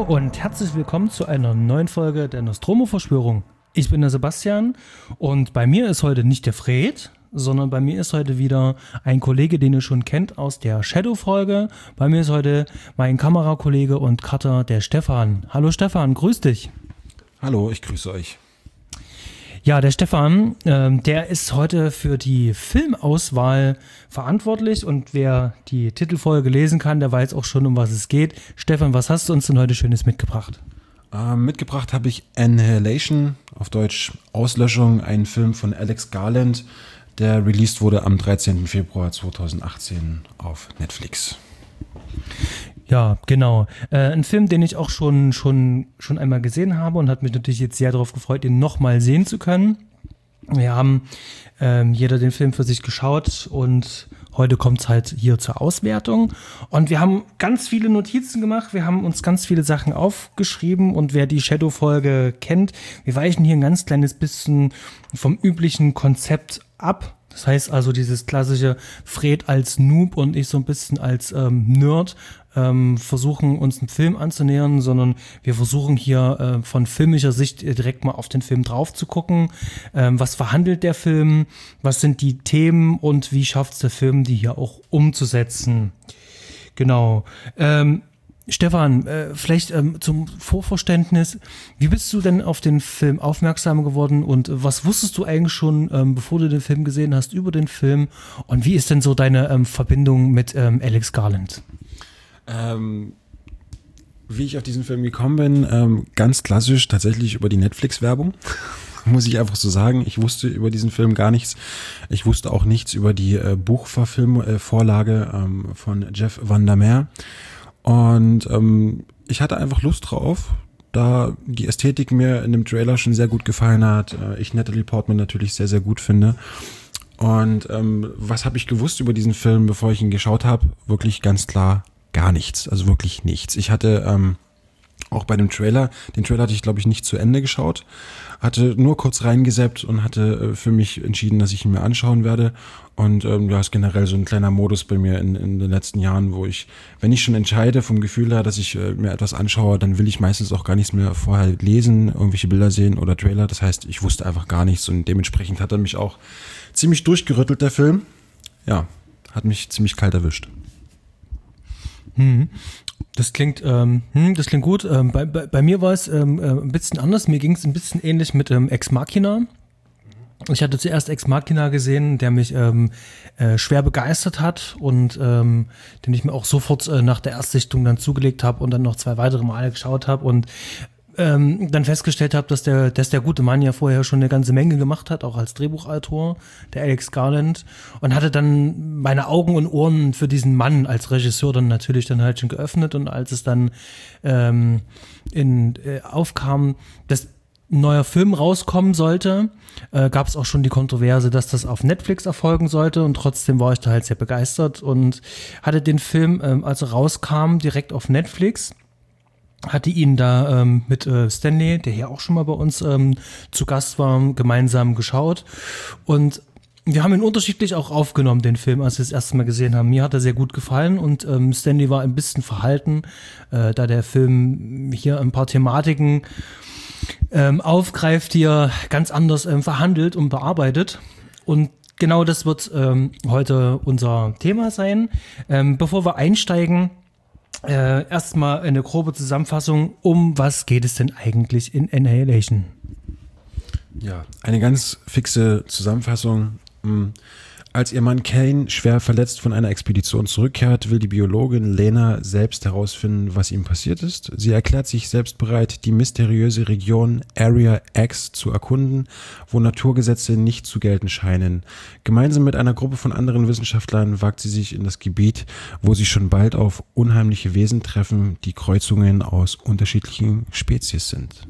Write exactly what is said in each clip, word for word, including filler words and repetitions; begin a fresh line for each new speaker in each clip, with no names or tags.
und herzlich willkommen zu einer neuen Folge der Nostromo-Verschwörung. Ich bin der Sebastian und bei mir ist heute nicht der Fred, sondern bei mir ist heute wieder ein Kollege, den ihr schon kennt aus der Shadow-Folge. Bei mir ist heute mein Kamerakollege und Cutter, der Stefan. Hallo Stefan, grüß dich.
Hallo, ich grüße euch.
Ja, der Stefan, ähm, der ist heute für die Filmauswahl verantwortlich und wer die Titelfolge lesen kann, der weiß auch schon, um was es geht. Stefan, was hast du uns denn heute Schönes mitgebracht?
Ähm, mitgebracht habe ich Annihilation, auf Deutsch Auslöschung, ein Film von Alex Garland, der released wurde am dreizehnten Februar zweitausendachtzehn auf Netflix.
Ja, genau. Äh, ein Film, den ich auch schon, schon, schon einmal gesehen habe und hat mich natürlich jetzt sehr darauf gefreut, ihn nochmal sehen zu können. Wir haben ähm, jeder den Film für sich geschaut und heute kommt es halt hier zur Auswertung. Und wir haben ganz viele Notizen gemacht, wir haben uns ganz viele Sachen aufgeschrieben und wer die Shadow-Folge kennt, wir weichen hier ein ganz kleines bisschen vom üblichen Konzept ab. Das heißt also dieses klassische Fred als Noob und ich so ein bisschen als ähm, Nerd ähm, versuchen uns einen Film anzunähern, sondern wir versuchen hier äh, von filmischer Sicht direkt mal auf den Film drauf zu gucken. Ähm, was verhandelt der Film? Was sind die Themen und wie schafft es der Film, die hier auch umzusetzen? Genau. Ähm, Stefan, äh, vielleicht ähm, zum Vorverständnis, wie bist du denn auf den Film aufmerksam geworden und was wusstest du eigentlich schon, ähm, bevor du den Film gesehen hast, über den Film und wie ist denn so deine ähm, Verbindung mit ähm, Alex Garland?
Ähm, wie ich auf diesen Film gekommen bin, ähm, ganz klassisch tatsächlich über die Netflix-Werbung, muss ich einfach so sagen. Ich wusste über diesen Film gar nichts. Ich wusste auch nichts über die äh, Buchvorlage äh, ähm, von Jeff Vandermeer. Und ähm, ich hatte einfach Lust drauf, da die Ästhetik mir in dem Trailer schon sehr gut gefallen hat. Äh, ich Natalie Portman natürlich sehr, sehr gut finde. Und ähm, was habe ich gewusst über diesen Film, bevor ich ihn geschaut habe? Wirklich ganz klar gar nichts, also wirklich nichts. Ich hatte ähm, auch bei dem Trailer, den Trailer hatte ich glaube ich nicht zu Ende geschaut, hatte nur kurz reingesappt und hatte äh, für mich entschieden, dass ich ihn mir anschauen werde. Und ähm, ja, ist generell so ein kleiner Modus bei mir in, in den letzten Jahren, wo ich, wenn ich schon entscheide vom Gefühl her, dass ich äh, mir etwas anschaue, dann will ich meistens auch gar nichts mehr vorher lesen, irgendwelche Bilder sehen oder Trailer. Das heißt, ich wusste einfach gar nichts und dementsprechend hat er mich auch ziemlich durchgerüttelt, der Film. Ja, hat mich ziemlich kalt erwischt.
Hm. Das klingt, ähm, hm, das klingt gut. Ähm, bei, bei, bei mir war es ähm, äh, ein bisschen anders. Mir ging es ein bisschen ähnlich mit ähm, Ex Machina. Ich hatte zuerst Ex Machina gesehen, der mich ähm, äh, schwer begeistert hat und ähm, den ich mir auch sofort äh, nach der Erstsichtung dann zugelegt habe und dann noch zwei weitere Male geschaut habe und ähm, dann festgestellt habe, dass der, dass der gute Mann ja vorher schon eine ganze Menge gemacht hat, auch als Drehbuchautor, der Alex Garland, und hatte dann meine Augen und Ohren für diesen Mann als Regisseur dann natürlich dann halt schon geöffnet und als es dann ähm, in, äh, aufkam, dass ein neuer Film rauskommen sollte, äh, gab es auch schon die Kontroverse, dass das auf Netflix erfolgen sollte und trotzdem war ich da halt sehr begeistert und hatte den Film, ähm, als er rauskam, direkt auf Netflix. Hatte ihn da ähm, mit äh, Stanley, der hier auch schon mal bei uns ähm, zu Gast war, gemeinsam geschaut. Und wir haben ihn unterschiedlich auch aufgenommen, den Film, als wir das erste Mal gesehen haben. Mir hat er sehr gut gefallen und ähm, Stanley war ein bisschen verhalten, äh, da der Film hier ein paar Thematiken ähm, aufgreift, die er ganz anders ähm, verhandelt und bearbeitet. Und genau das wird ähm, heute unser Thema sein. Ähm, bevor wir einsteigen, Äh, erstmal eine grobe Zusammenfassung, um was geht es denn eigentlich in Annihilation?
Ja, eine ganz fixe Zusammenfassung. Als ihr Mann Kane schwer verletzt von einer Expedition zurückkehrt, will die Biologin Lena selbst herausfinden, was ihm passiert ist. Sie erklärt sich selbst bereit, die mysteriöse Region Area X zu erkunden, wo Naturgesetze nicht zu gelten scheinen. Gemeinsam mit einer Gruppe von anderen Wissenschaftlern wagt sie sich in das Gebiet, wo sie schon bald auf unheimliche Wesen treffen, die Kreuzungen aus unterschiedlichen Spezies sind.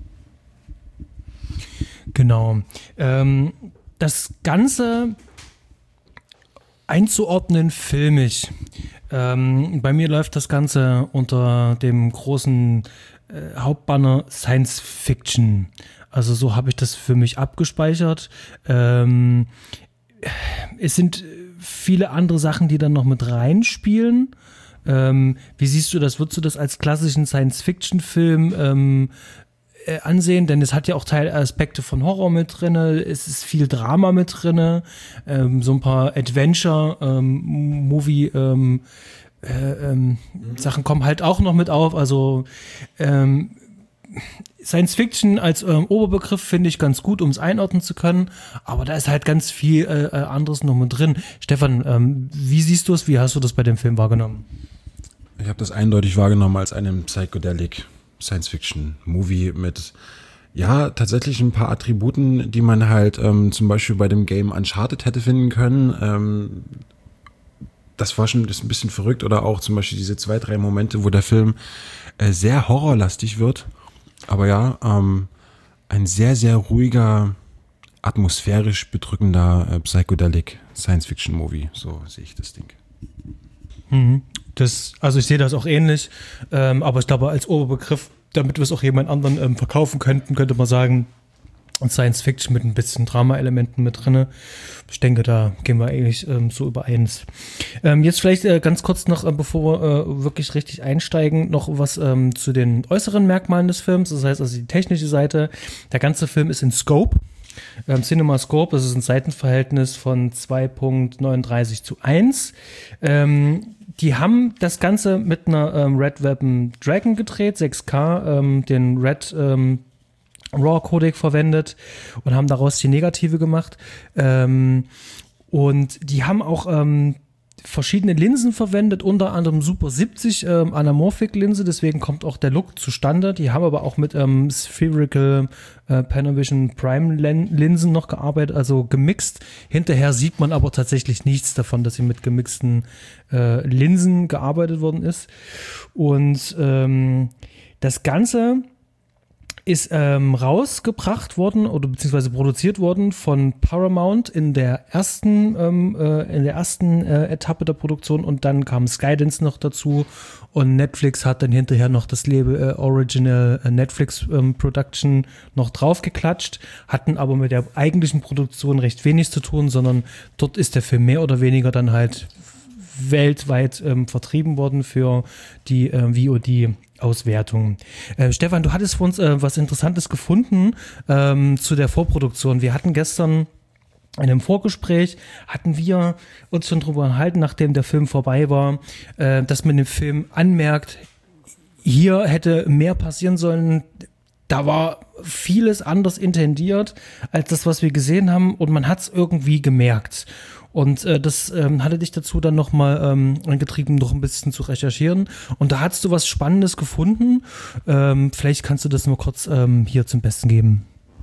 Genau. Ähm, das Ganze einzuordnen filmisch. Ähm, bei mir läuft das Ganze unter dem großen äh, Hauptbanner Science Fiction. Also so habe ich das für mich abgespeichert. Ähm, es sind viele andere Sachen, die dann noch mit reinspielen. Ähm, wie siehst du das? Würdest du das als klassischen Science-Fiction-Film ähm, äh, ansehen? Denn es hat ja auch Teilaspekte von Horror mit drin, es ist viel Drama mit drin, ähm, so ein paar Adventure-Movie- ähm, äh, ähm, mhm. Sachen kommen halt auch noch mit auf. Also ähm, Science Fiction als ähm, Oberbegriff finde ich ganz gut, um es einordnen zu können, aber da ist halt ganz viel äh, anderes noch mit drin. Stefan, ähm, wie siehst du es? Wie hast du das bei dem Film wahrgenommen?
Ich habe das eindeutig wahrgenommen als einen Psychedelic Science Fiction Movie mit, ja, tatsächlich ein paar Attributen, die man halt ähm, zum Beispiel bei dem Game Uncharted hätte finden können. Ähm, das war schon das ist ein bisschen verrückt, oder auch zum Beispiel diese zwei, drei Momente, wo der Film äh, sehr horrorlastig wird. Aber ja, ähm, ein sehr, sehr ruhiger, atmosphärisch bedrückender äh, Psychedelic Science-Fiction-Movie. So sehe ich das Ding.
Mhm. Das, also ich sehe das auch ähnlich, ähm, aber ich glaube als Oberbegriff, damit wir es auch jemand anderen ähm, verkaufen könnten, könnte man sagen, Science-Fiction mit ein bisschen Drama-Elementen mit drin. Ich denke, da gehen wir eigentlich ähm, so übereins. Ähm, jetzt vielleicht äh, ganz kurz noch, äh, bevor wir äh, wirklich richtig einsteigen, noch was ähm, zu den äußeren Merkmalen des Films. Das heißt also die technische Seite. Der ganze Film ist in Scope. Ähm, CinemaScope, das ist ein Seitenverhältnis von zwei Komma neununddreißig zu eins. Ähm, die haben das Ganze mit einer ähm, Red Weapon Dragon gedreht, sechs K, ähm, den Red ähm, RAW-Codec verwendet und haben daraus die Negative gemacht. Ähm, und die haben auch ähm, verschiedene Linsen verwendet, unter anderem Super siebzig ähm, Anamorphic-Linse, deswegen kommt auch der Look zustande. Die haben aber auch mit ähm, Spherical äh, Panavision Prime-Linsen noch gearbeitet, also gemixt. Hinterher sieht man aber tatsächlich nichts davon, dass sie mit gemixten äh, Linsen gearbeitet worden ist. Und ähm, das Ganze ist ähm, rausgebracht worden oder beziehungsweise produziert worden von Paramount in der ersten ähm, äh, in der ersten äh, Etappe der Produktion, und dann kam Skydance noch dazu und Netflix hat dann hinterher noch das Label äh, Original äh, Netflix ähm, Production noch draufgeklatscht, hatten aber mit der eigentlichen Produktion recht wenig zu tun, sondern dort ist der Film mehr oder weniger dann halt weltweit ähm, vertrieben worden für die äh, V O D-Auswertung. Äh, Stefan, du hattest für uns äh, was Interessantes gefunden ähm, zu der Vorproduktion. Wir hatten gestern in einem Vorgespräch, hatten wir uns schon drüber unterhalten, nachdem der Film vorbei war, äh, dass man dem Film anmerkt, hier hätte mehr passieren sollen. Da war vieles anders intendiert als das, was wir gesehen haben, und man hat es irgendwie gemerkt. Und äh, das ähm, hatte dich dazu dann nochmal ähm, angetrieben, noch ein bisschen zu recherchieren. Und da hast du was Spannendes gefunden. Ähm, vielleicht kannst du das mal kurz ähm, hier zum Besten geben.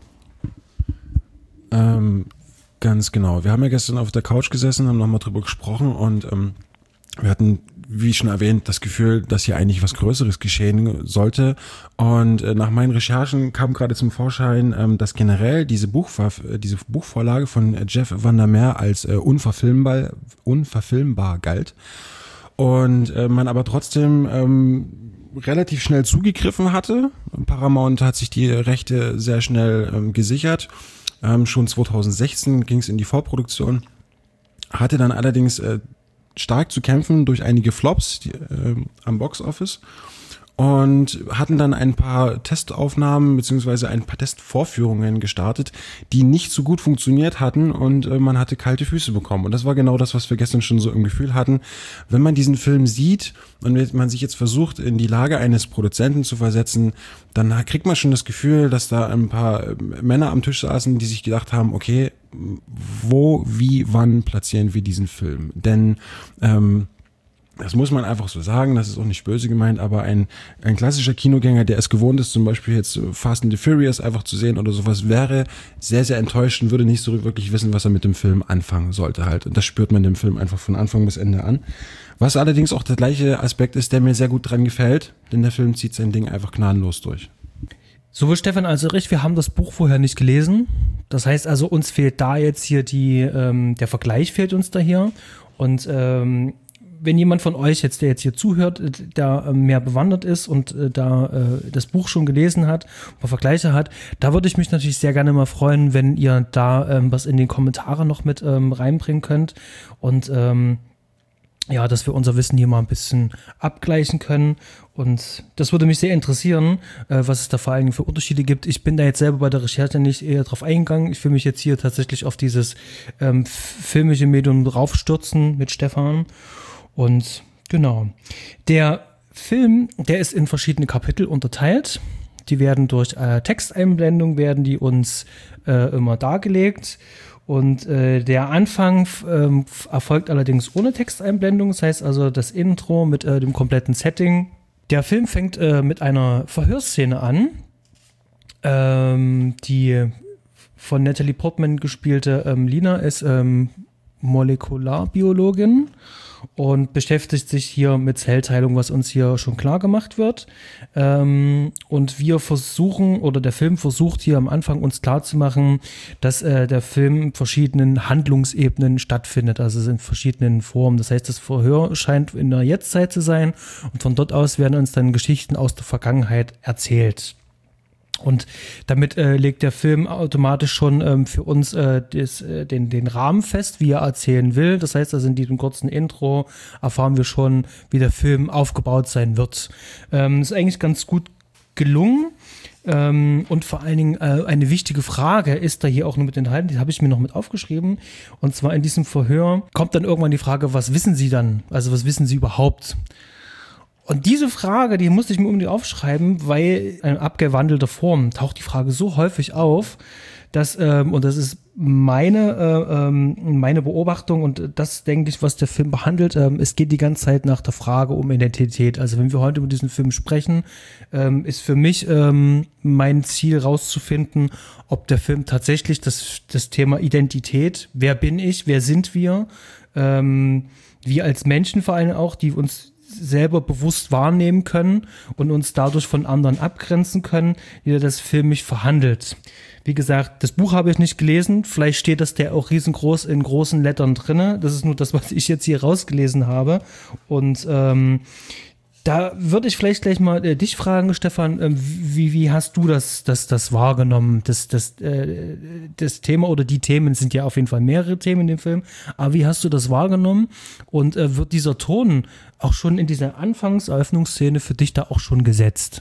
Ähm, ganz genau. Wir haben ja gestern auf der Couch gesessen, haben nochmal drüber gesprochen, und ähm, wir hatten, wie schon erwähnt, das Gefühl, dass hier eigentlich was Größeres geschehen sollte. Und äh, nach meinen Recherchen kam gerade zum Vorschein, ähm, dass generell diese, Buchver- diese Buchvorlage von Jeff Vandermeer als äh, unverfilmbar, unverfilmbar galt. Und äh, man aber trotzdem ähm, relativ schnell zugegriffen hatte. Paramount hat sich die Rechte sehr schnell ähm, gesichert. Ähm, schon zweitausendsechzehn ging es in die Vorproduktion. Hatte dann allerdings äh, stark zu kämpfen durch einige Flops die, äh, am Boxoffice, und hatten dann ein paar Testaufnahmen beziehungsweise ein paar Testvorführungen gestartet, die nicht so gut funktioniert hatten, und äh, man hatte kalte Füße bekommen. Und das war genau das, was wir gestern schon so im Gefühl hatten. Wenn man diesen Film sieht und man sich jetzt versucht, in die Lage eines Produzenten zu versetzen, dann kriegt man schon das Gefühl, dass da ein paar Männer am Tisch saßen, die sich gedacht haben, okay, wo, wie, wann platzieren wir diesen Film? Denn ähm, das muss man einfach so sagen, das ist auch nicht böse gemeint, aber ein, ein klassischer Kinogänger, der es gewohnt ist, zum Beispiel jetzt Fast and the Furious einfach zu sehen oder sowas, wäre sehr, sehr enttäuscht und würde nicht so wirklich wissen, was er mit dem Film anfangen sollte halt. Und das spürt man dem Film einfach von Anfang bis Ende an. Was allerdings auch der gleiche Aspekt ist, der mir sehr gut dran gefällt, denn der Film zieht sein Ding einfach gnadenlos durch.
Sowohl Stefan als auch ich, wir haben das Buch vorher nicht gelesen. Das heißt also, uns fehlt da jetzt hier die, ähm, der Vergleich fehlt uns da hier. Und ähm, wenn jemand von euch jetzt, der jetzt hier zuhört, da äh, mehr bewandert ist und äh, da äh, das Buch schon gelesen hat, mal Vergleiche hat, da würde ich mich natürlich sehr gerne mal freuen, wenn ihr da ähm, was in den Kommentaren noch mit ähm, reinbringen könnt. Und ähm, ja, dass wir unser Wissen hier mal ein bisschen abgleichen können. Und das würde mich sehr interessieren, äh, was es da vor allem für Unterschiede gibt. Ich bin da jetzt selber bei der Recherche nicht eher drauf eingegangen. Ich will mich jetzt hier tatsächlich auf dieses ähm, filmische Medium draufstürzen mit Stefan. Und genau. Der Film, der ist in verschiedene Kapitel unterteilt. Die werden durch äh, Texteinblendung, werden die uns äh, immer dargelegt. Und äh, der Anfang ähm, erfolgt allerdings ohne Texteinblendung. Das heißt also das Intro mit äh, dem kompletten Setting. Der Film fängt äh, mit einer Verhörszene an, ähm, die von Natalie Portman gespielte ähm, Lina ist ähm, Molekularbiologin und beschäftigt sich hier mit Zellteilung, was uns hier schon klar gemacht wird. Ähm, und wir versuchen, oder der Film versucht hier am Anfang uns klarzumachen, dass äh, der Film in verschiedenen Handlungsebenen stattfindet, also in verschiedenen Formen. Das heißt, das Verhör scheint in der Jetztzeit zu sein und von dort aus werden uns dann Geschichten aus der Vergangenheit erzählt. Und damit äh, legt der Film automatisch schon ähm, für uns äh, des, äh, den, den Rahmen fest, wie er erzählen will. Das heißt, also in diesem kurzen Intro erfahren wir schon, wie der Film aufgebaut sein wird. Ähm, ist eigentlich ganz gut gelungen. Ähm, und vor allen Dingen äh, eine wichtige Frage ist da hier auch nur mit enthalten, die habe ich mir noch mit aufgeschrieben. Und zwar in diesem Verhör kommt dann irgendwann die Frage, was wissen Sie dann? Also was wissen Sie überhaupt? Und diese Frage, die musste ich mir unbedingt aufschreiben, weil in abgewandelter Form taucht die Frage so häufig auf, dass, ähm, und das ist meine, äh, ähm, meine Beobachtung und das denke ich, was der Film behandelt, ähm, es geht die ganze Zeit nach der Frage um Identität. Also wenn wir heute über diesen Film sprechen, ähm, ist für mich ähm, mein Ziel rauszufinden, ob der Film tatsächlich das, das Thema Identität, wer bin ich, wer sind wir, ähm, wir als Menschen vor allem auch, die uns selber bewusst wahrnehmen können und uns dadurch von anderen abgrenzen können, wie das filmisch verhandelt. Wie gesagt, das Buch habe ich nicht gelesen, vielleicht steht das der auch riesengroß in großen Lettern drinne. Das ist nur das, was ich jetzt hier rausgelesen habe. Und ähm, da würde ich vielleicht gleich mal äh, dich fragen, Stefan, äh, wie, wie hast du das, das, das wahrgenommen? Das, das, äh, das Thema oder die Themen sind ja auf jeden Fall mehrere Themen in dem Film, aber wie hast du das wahrgenommen? Und äh, wird dieser Ton auch schon in dieser Anfangseröffnungsszene für dich da auch schon gesetzt?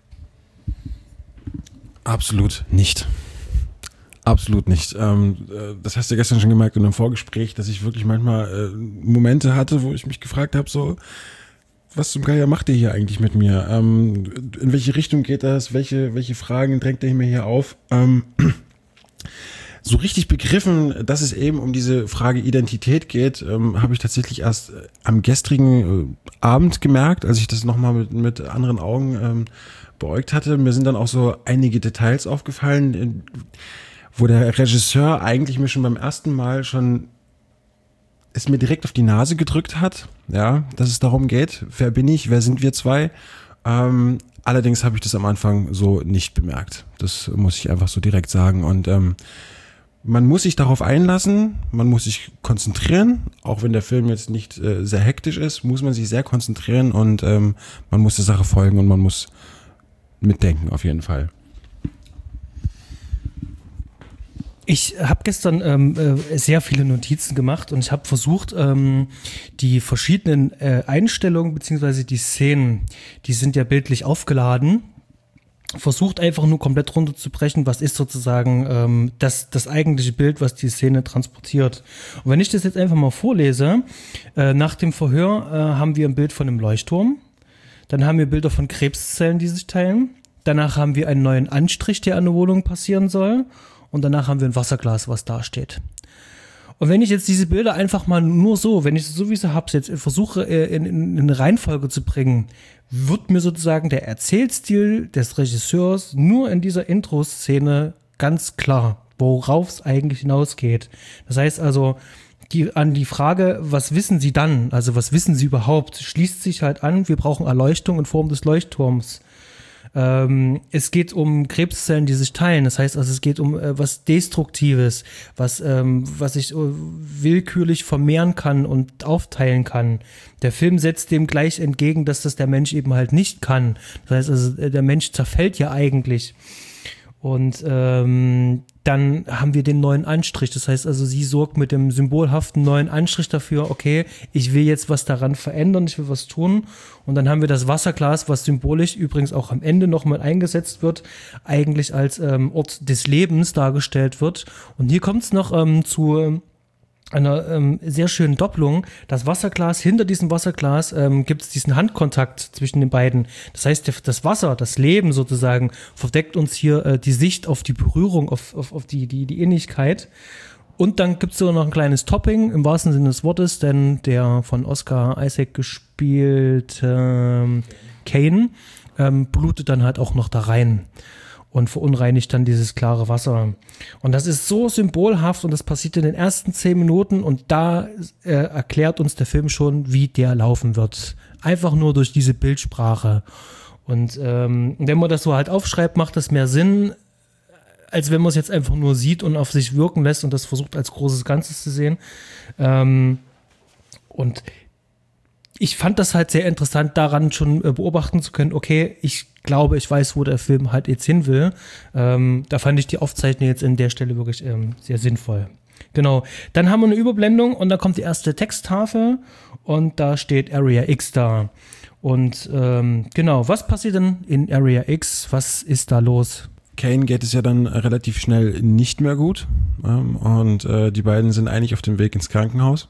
Absolut nicht. Absolut nicht. Ähm, das hast du ja gestern schon gemerkt in einem Vorgespräch, dass ich wirklich manchmal äh, Momente hatte, wo ich mich gefragt habe, so, was zum Geier macht ihr hier eigentlich mit mir? Ähm, in welche Richtung geht das? Welche, welche Fragen drängt ihr mir hier auf? Ähm, so richtig begriffen, dass es eben um diese Frage Identität geht, ähm, habe ich tatsächlich erst am gestrigen äh, Abend gemerkt, als ich das nochmal mit, mit anderen Augen ähm, beäugt hatte. Mir sind dann auch so einige Details aufgefallen, wo der Regisseur eigentlich mir schon beim ersten Mal schon es mir direkt auf die Nase gedrückt hat, ja, dass es darum geht, wer bin ich, wer sind wir zwei. Ähm, allerdings habe ich das am Anfang so nicht bemerkt. Das muss ich einfach so direkt sagen. Und ähm, man muss sich darauf einlassen, man muss sich konzentrieren, auch wenn der Film jetzt nicht äh, sehr hektisch ist, muss man sich sehr konzentrieren und ähm, man muss der Sache folgen und man muss mitdenken auf jeden Fall.
Ich habe gestern ähm, äh, sehr viele Notizen gemacht und ich habe versucht, ähm, die verschiedenen äh, Einstellungen beziehungsweise die Szenen, die sind ja bildlich aufgeladen, versucht einfach nur komplett runterzubrechen, was ist sozusagen ähm, das, das eigentliche Bild, was die Szene transportiert. Und wenn ich das jetzt einfach mal vorlese, äh, nach dem Verhör äh, haben wir ein Bild von einem Leuchtturm, dann haben wir Bilder von Krebszellen, die sich teilen, danach haben wir einen neuen Anstrich, der an der Wohnung passieren soll. Und danach haben wir ein Wasserglas, was da steht. Und wenn ich jetzt diese Bilder einfach mal nur so, wenn ich es so wie sie habe, jetzt versuche in, in, in eine Reihenfolge zu bringen, wird mir sozusagen der Erzählstil des Regisseurs nur in dieser Intro-Szene ganz klar, worauf es eigentlich hinausgeht. Das heißt also, die, an die Frage, was wissen Sie dann, also was wissen Sie überhaupt, schließt sich halt an, wir brauchen Erleuchtung in Form des Leuchtturms. Ähm, es geht um Krebszellen, die sich teilen. Das heißt also, es geht um äh, was Destruktives, was, ähm, was sich äh, willkürlich vermehren kann und aufteilen kann. Der Film setzt dem gleich entgegen, dass das der Mensch eben halt nicht kann. Das heißt also, der Mensch zerfällt ja eigentlich. Und ähm, dann haben wir den neuen Anstrich. Das heißt also, sie sorgt mit dem symbolhaften neuen Anstrich dafür, okay, ich will jetzt was daran verändern, ich will was tun. Und dann haben wir das Wasserglas, was symbolisch übrigens auch am Ende nochmal eingesetzt wird, eigentlich als ähm, Ort des Lebens dargestellt wird. Und hier kommt es noch ähm, zu einer ähm, sehr schönen Doppelung. Das Wasserglas, hinter diesem Wasserglas ähm, gibt es diesen Handkontakt zwischen den beiden. Das heißt, der, das Wasser, das Leben sozusagen, verdeckt uns hier äh, die Sicht auf die Berührung, auf, auf, auf die, die, die Innigkeit. Und dann gibt es sogar noch ein kleines Topping, im wahrsten Sinne des Wortes, denn der von Oscar Isaac gespielte ähm, Kane ähm, blutet dann halt auch noch da rein und verunreinigt dann dieses klare Wasser. Und das ist so symbolhaft und das passiert in den ersten zehn Minuten und da äh, erklärt uns der Film schon, wie der laufen wird. Einfach nur durch diese Bildsprache. Und ähm, wenn man das so halt aufschreibt, macht das mehr Sinn, als wenn man es jetzt einfach nur sieht und auf sich wirken lässt und das versucht als großes Ganzes zu sehen. Ähm, und ich fand das halt sehr interessant, daran schon äh, beobachten zu können, okay, ich glaube, ich weiß, wo der Film halt jetzt hin will. Ähm, da fand ich die Aufzeichnung jetzt in der Stelle wirklich ähm, sehr sinnvoll. Genau, dann haben wir eine Überblendung und dann kommt die erste Texttafel und da steht Area X da. Und ähm, genau, was passiert denn in Area X? Was ist da los?
Kane geht es ja dann relativ schnell nicht mehr gut ähm, und äh, die beiden sind eigentlich auf dem Weg ins Krankenhaus.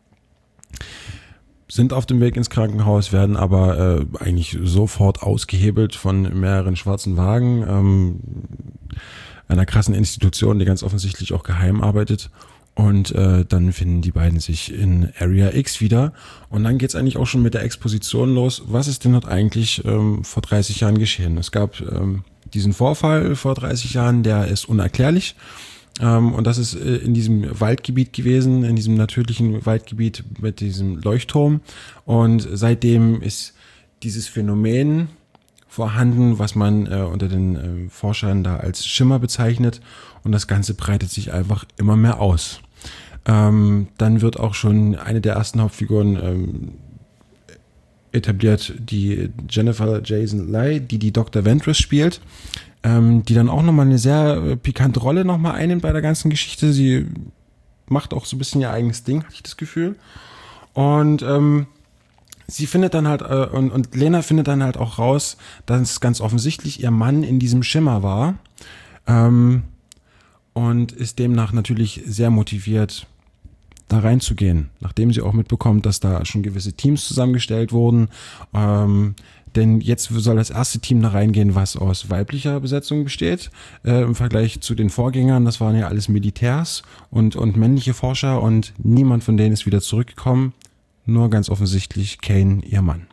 Sind auf dem Weg ins Krankenhaus, werden aber äh, eigentlich sofort ausgehebelt von mehreren schwarzen Wagen, ähm, einer krassen Institution, die ganz offensichtlich auch geheim arbeitet. Und äh, dann finden die beiden sich in Area X wieder. Und dann geht's eigentlich auch schon mit der Exposition los. Was ist denn dort eigentlich ähm, vor dreißig Jahren geschehen? Es gab ähm, diesen Vorfall vor dreißig Jahren, der ist unerklärlich. Um, und das ist äh, in diesem Waldgebiet gewesen, in diesem natürlichen Waldgebiet mit diesem Leuchtturm. Und seitdem ist dieses Phänomen vorhanden, was man äh, unter den äh, Forschern da als Schimmer bezeichnet. Und das Ganze breitet sich einfach immer mehr aus. Ähm, dann wird auch schon eine der ersten Hauptfiguren ähm, etabliert, die Jennifer Jason Leigh, die die Doktor Ventress spielt. Die dann auch nochmal eine sehr pikante Rolle nochmal einnimmt bei der ganzen Geschichte. Sie macht auch so ein bisschen ihr eigenes Ding, hatte ich das Gefühl. Und ähm, sie findet dann halt, äh, und, und Lena findet dann halt auch raus, dass ganz offensichtlich ihr Mann in diesem Schimmer war. Ähm, und ist demnach natürlich sehr motiviert, da reinzugehen. Nachdem sie auch mitbekommt, dass da schon gewisse Teams zusammengestellt wurden. Ähm, Denn jetzt soll das erste Team da reingehen, was aus weiblicher Besetzung besteht, äh, im Vergleich zu den Vorgängern. Das waren ja alles Militärs und, und männliche Forscher und niemand von denen ist wieder zurückgekommen. Nur ganz offensichtlich Kane, ihr Mann.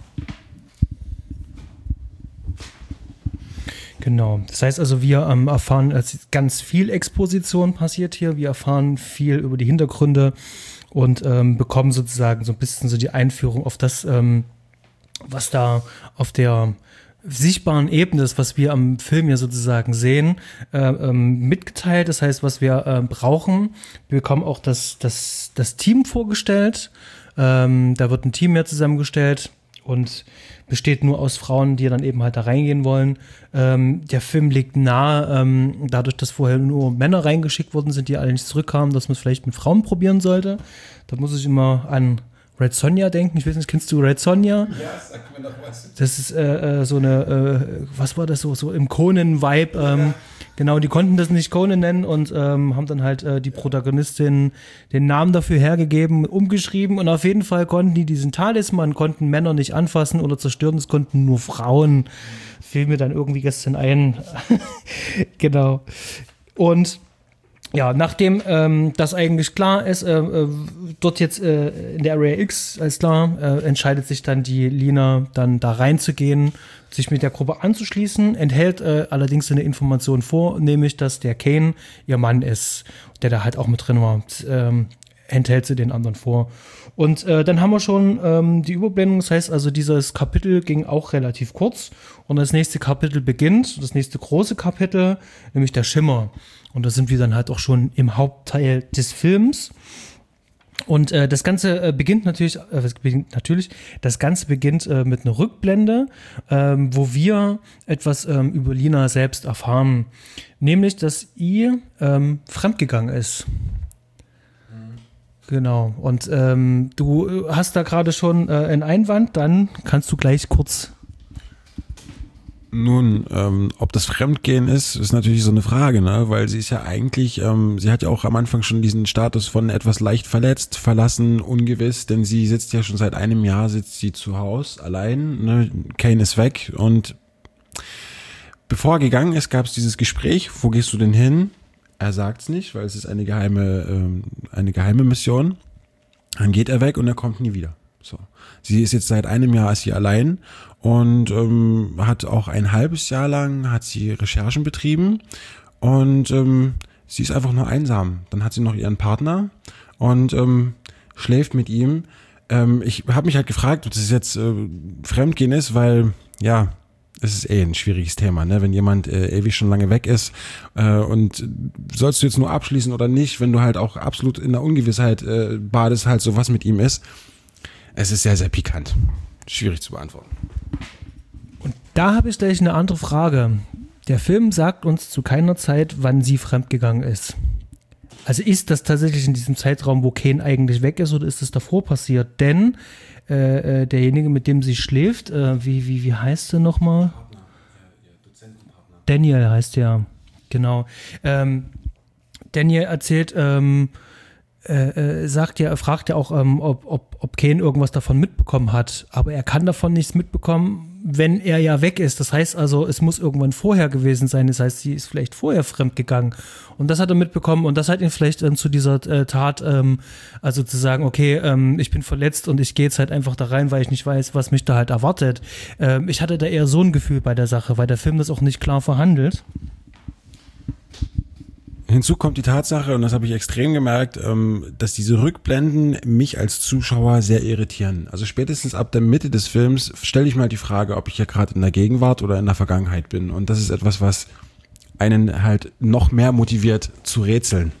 Genau, das heißt also, wir ähm, erfahren, also ganz viel Exposition passiert hier. Wir erfahren viel über die Hintergründe und ähm, bekommen sozusagen so ein bisschen so die Einführung auf das, ähm, was da auf der sichtbaren Ebene ist, was wir am Film ja sozusagen sehen, äh, ähm, mitgeteilt. Das heißt, was wir äh, brauchen. Wir bekommen auch das, das, das Team vorgestellt. Ähm, da wird ein Team mehr zusammengestellt und besteht nur aus Frauen, die dann eben halt da reingehen wollen. Ähm, der Film legt nahe, ähm, dadurch, dass vorher nur Männer reingeschickt worden sind, die alle nicht zurückkamen, dass man es vielleicht mit Frauen probieren sollte. Da muss ich immer an Red Sonja denken. Ich weiß nicht, kennst du Red Sonja?
Ja, sag mir doch was.
Das ist äh, so eine, äh, was war das so, so im Conan-Vibe. Ähm, ja. Genau, die konnten das nicht Conan nennen und ähm, haben dann halt äh, die Protagonistin den Namen dafür hergegeben, umgeschrieben und auf jeden Fall konnten die diesen Talisman, konnten Männer nicht anfassen oder zerstören, das konnten nur Frauen. Fiel mir dann irgendwie gestern ein. Genau. Und ja, nachdem ähm, das eigentlich klar ist, äh, äh, dort jetzt äh, in der Area X, alles klar, äh, entscheidet sich dann die Lina, dann da reinzugehen, sich mit der Gruppe anzuschließen, enthält äh, allerdings eine Information vor, nämlich, dass der Kane ihr Mann ist, der da halt auch mit drin war, ähm, enthält sie den anderen vor. Und äh, dann haben wir schon ähm, die Überblendung, das heißt also, dieses Kapitel ging auch relativ kurz und das nächste Kapitel beginnt, das nächste große Kapitel, nämlich der Schimmer. Und da sind wir dann halt auch schon im Hauptteil des Films. Und äh, das Ganze äh, beginnt natürlich, äh, es beginnt natürlich, das Ganze beginnt äh, mit einer Rückblende, ähm, wo wir etwas ähm, über Lina selbst erfahren. Nämlich, dass ihr ähm, fremdgegangen ist. Mhm. Genau. Und ähm, du hast da gerade schon äh, einen Einwand, dann kannst du gleich kurz.
Nun, ähm, ob das Fremdgehen ist, ist natürlich so eine Frage, ne? Weil sie ist ja eigentlich, ähm, sie hat ja auch am Anfang schon diesen Status von etwas leicht verletzt, verlassen, ungewiss, denn sie sitzt ja schon seit einem Jahr, sitzt sie zu Hause allein, ne? Kane ist weg und bevor er gegangen ist, gab es dieses Gespräch, wo gehst du denn hin? Er sagt's nicht, weil es ist eine geheime, ähm, eine geheime Mission. Dann geht er weg und er kommt nie wieder. So. Sie ist jetzt seit einem Jahr ist sie allein und ähm, hat auch ein halbes Jahr lang hat sie Recherchen betrieben und ähm, sie ist einfach nur einsam. Dann hat sie noch ihren Partner und ähm, schläft mit ihm. Ähm, ich habe mich halt gefragt, ob das jetzt äh, Fremdgehen ist, weil ja, es ist eh ein schwieriges Thema, ne? Wenn jemand äh, ewig schon lange weg ist äh, und sollst du jetzt nur abschließen oder nicht, wenn du halt auch absolut in der Ungewissheit äh, badest, halt so was mit ihm ist. Es ist sehr, sehr pikant. Schwierig zu beantworten.
Und da habe ich gleich eine andere Frage. Der Film sagt uns zu keiner Zeit, wann sie fremdgegangen ist. Also ist das tatsächlich in diesem Zeitraum, wo Kane eigentlich weg ist, oder ist das davor passiert? Denn äh, derjenige, mit dem sie schläft, äh, wie, wie, wie heißt er nochmal? Partner, ja, ja, Dozentenpartner. Daniel heißt der, genau. Ähm, Daniel erzählt, ähm, Äh, sagt ja, er fragt ja auch, ähm, ob, ob, ob Kane irgendwas davon mitbekommen hat. Aber er kann davon nichts mitbekommen, wenn er ja weg ist. Das heißt also, es muss irgendwann vorher gewesen sein. Das heißt, sie ist vielleicht vorher fremdgegangen. Und das hat er mitbekommen und das hat ihn vielleicht dann zu dieser äh, Tat, ähm, also zu sagen, okay, ähm, ich bin verletzt und ich gehe jetzt halt einfach da rein, weil ich nicht weiß, was mich da halt erwartet. Ähm, ich hatte da eher so ein Gefühl bei der Sache, weil der Film das auch nicht klar verhandelt.
Hinzu kommt die Tatsache, und das habe ich extrem gemerkt, dass diese Rückblenden mich als Zuschauer sehr irritieren. Also spätestens ab der Mitte des Films stelle ich mal die Frage, ob ich ja gerade in der Gegenwart oder in der Vergangenheit bin. Und das ist etwas, was einen halt noch mehr motiviert zu rätseln.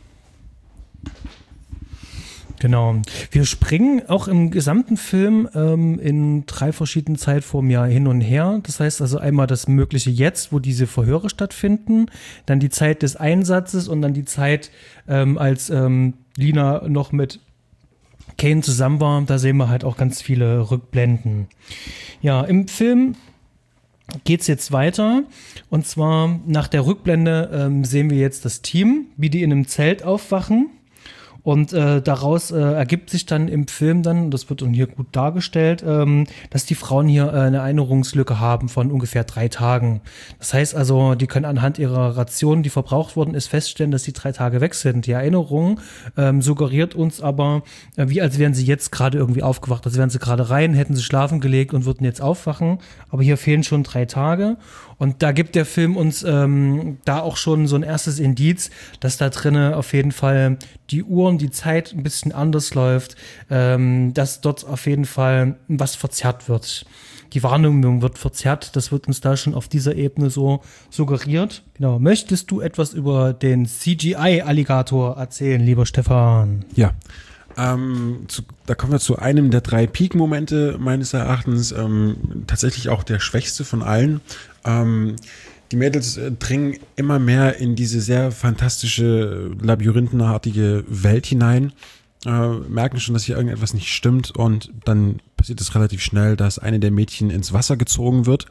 Genau. Wir springen auch im gesamten Film ähm, in drei verschiedenen Zeitformen ja hin und her. Das heißt also einmal das mögliche Jetzt, wo diese Verhöre stattfinden, dann die Zeit des Einsatzes und dann die Zeit, ähm, als ähm, Lina noch mit Kane zusammen war. Da sehen wir halt auch ganz viele Rückblenden. Ja, im Film geht's jetzt weiter. Und zwar nach der Rückblende ähm, sehen wir jetzt das Team, wie die in einem Zelt aufwachen. Und äh, daraus äh, ergibt sich dann im Film dann, das wird hier gut dargestellt, ähm, dass die Frauen hier äh, eine Erinnerungslücke haben von ungefähr drei Tagen. Das heißt also, die können anhand ihrer Ration, die verbraucht worden ist, feststellen, dass die drei Tage weg sind. Die Erinnerung ähm, suggeriert uns aber, äh, wie als wären sie jetzt gerade irgendwie aufgewacht. Also wären sie gerade rein, hätten sie schlafen gelegt und würden jetzt aufwachen. Aber hier fehlen schon drei Tage. Und da gibt der Film uns ähm, da auch schon so ein erstes Indiz, dass da drinnen auf jeden Fall die Uhren, die Zeit ein bisschen anders läuft, ähm, dass dort auf jeden Fall was verzerrt wird. Die Wahrnehmung wird verzerrt, das wird uns da schon auf dieser Ebene so suggeriert. Genau. Möchtest du etwas über den C G I-Alligator erzählen, lieber Stefan?
Ja. Ähm, zu, da kommen wir zu einem der drei Peak-Momente meines Erachtens, ähm, tatsächlich auch der schwächste von allen. Ähm, die Mädels äh, dringen immer mehr in diese sehr fantastische, labyrinthenartige Welt hinein, äh, merken schon, dass hier irgendetwas nicht stimmt und dann passiert es relativ schnell, dass eine der Mädchen ins Wasser gezogen wird.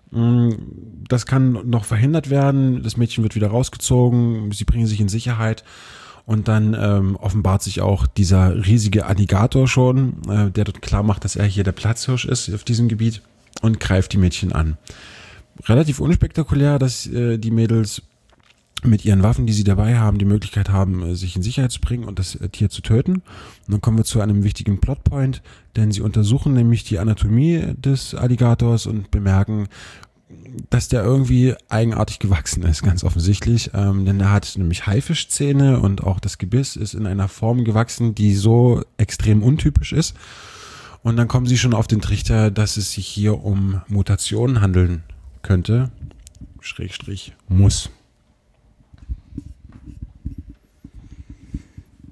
Das kann noch verhindert werden, das Mädchen wird wieder rausgezogen, sie bringen sich in Sicherheit. Und dann ähm, offenbart sich auch dieser riesige Alligator schon, äh, der dort klar macht, dass er hier der Platzhirsch ist auf diesem Gebiet und greift die Mädchen an. Relativ unspektakulär, dass äh, die Mädels mit ihren Waffen, die sie dabei haben, die Möglichkeit haben, äh, sich in Sicherheit zu bringen und das äh, Tier zu töten. Und dann kommen wir zu einem wichtigen Plotpoint, denn sie untersuchen nämlich die Anatomie des Alligators und bemerken, dass der irgendwie eigenartig gewachsen ist, ganz offensichtlich, ähm, denn er hat nämlich Haifischzähne und auch das Gebiss ist in einer Form gewachsen, die so extrem untypisch ist. Und dann kommen sie schon auf den Trichter, dass es sich hier um Mutationen handeln könnte, Schrägstrich muss.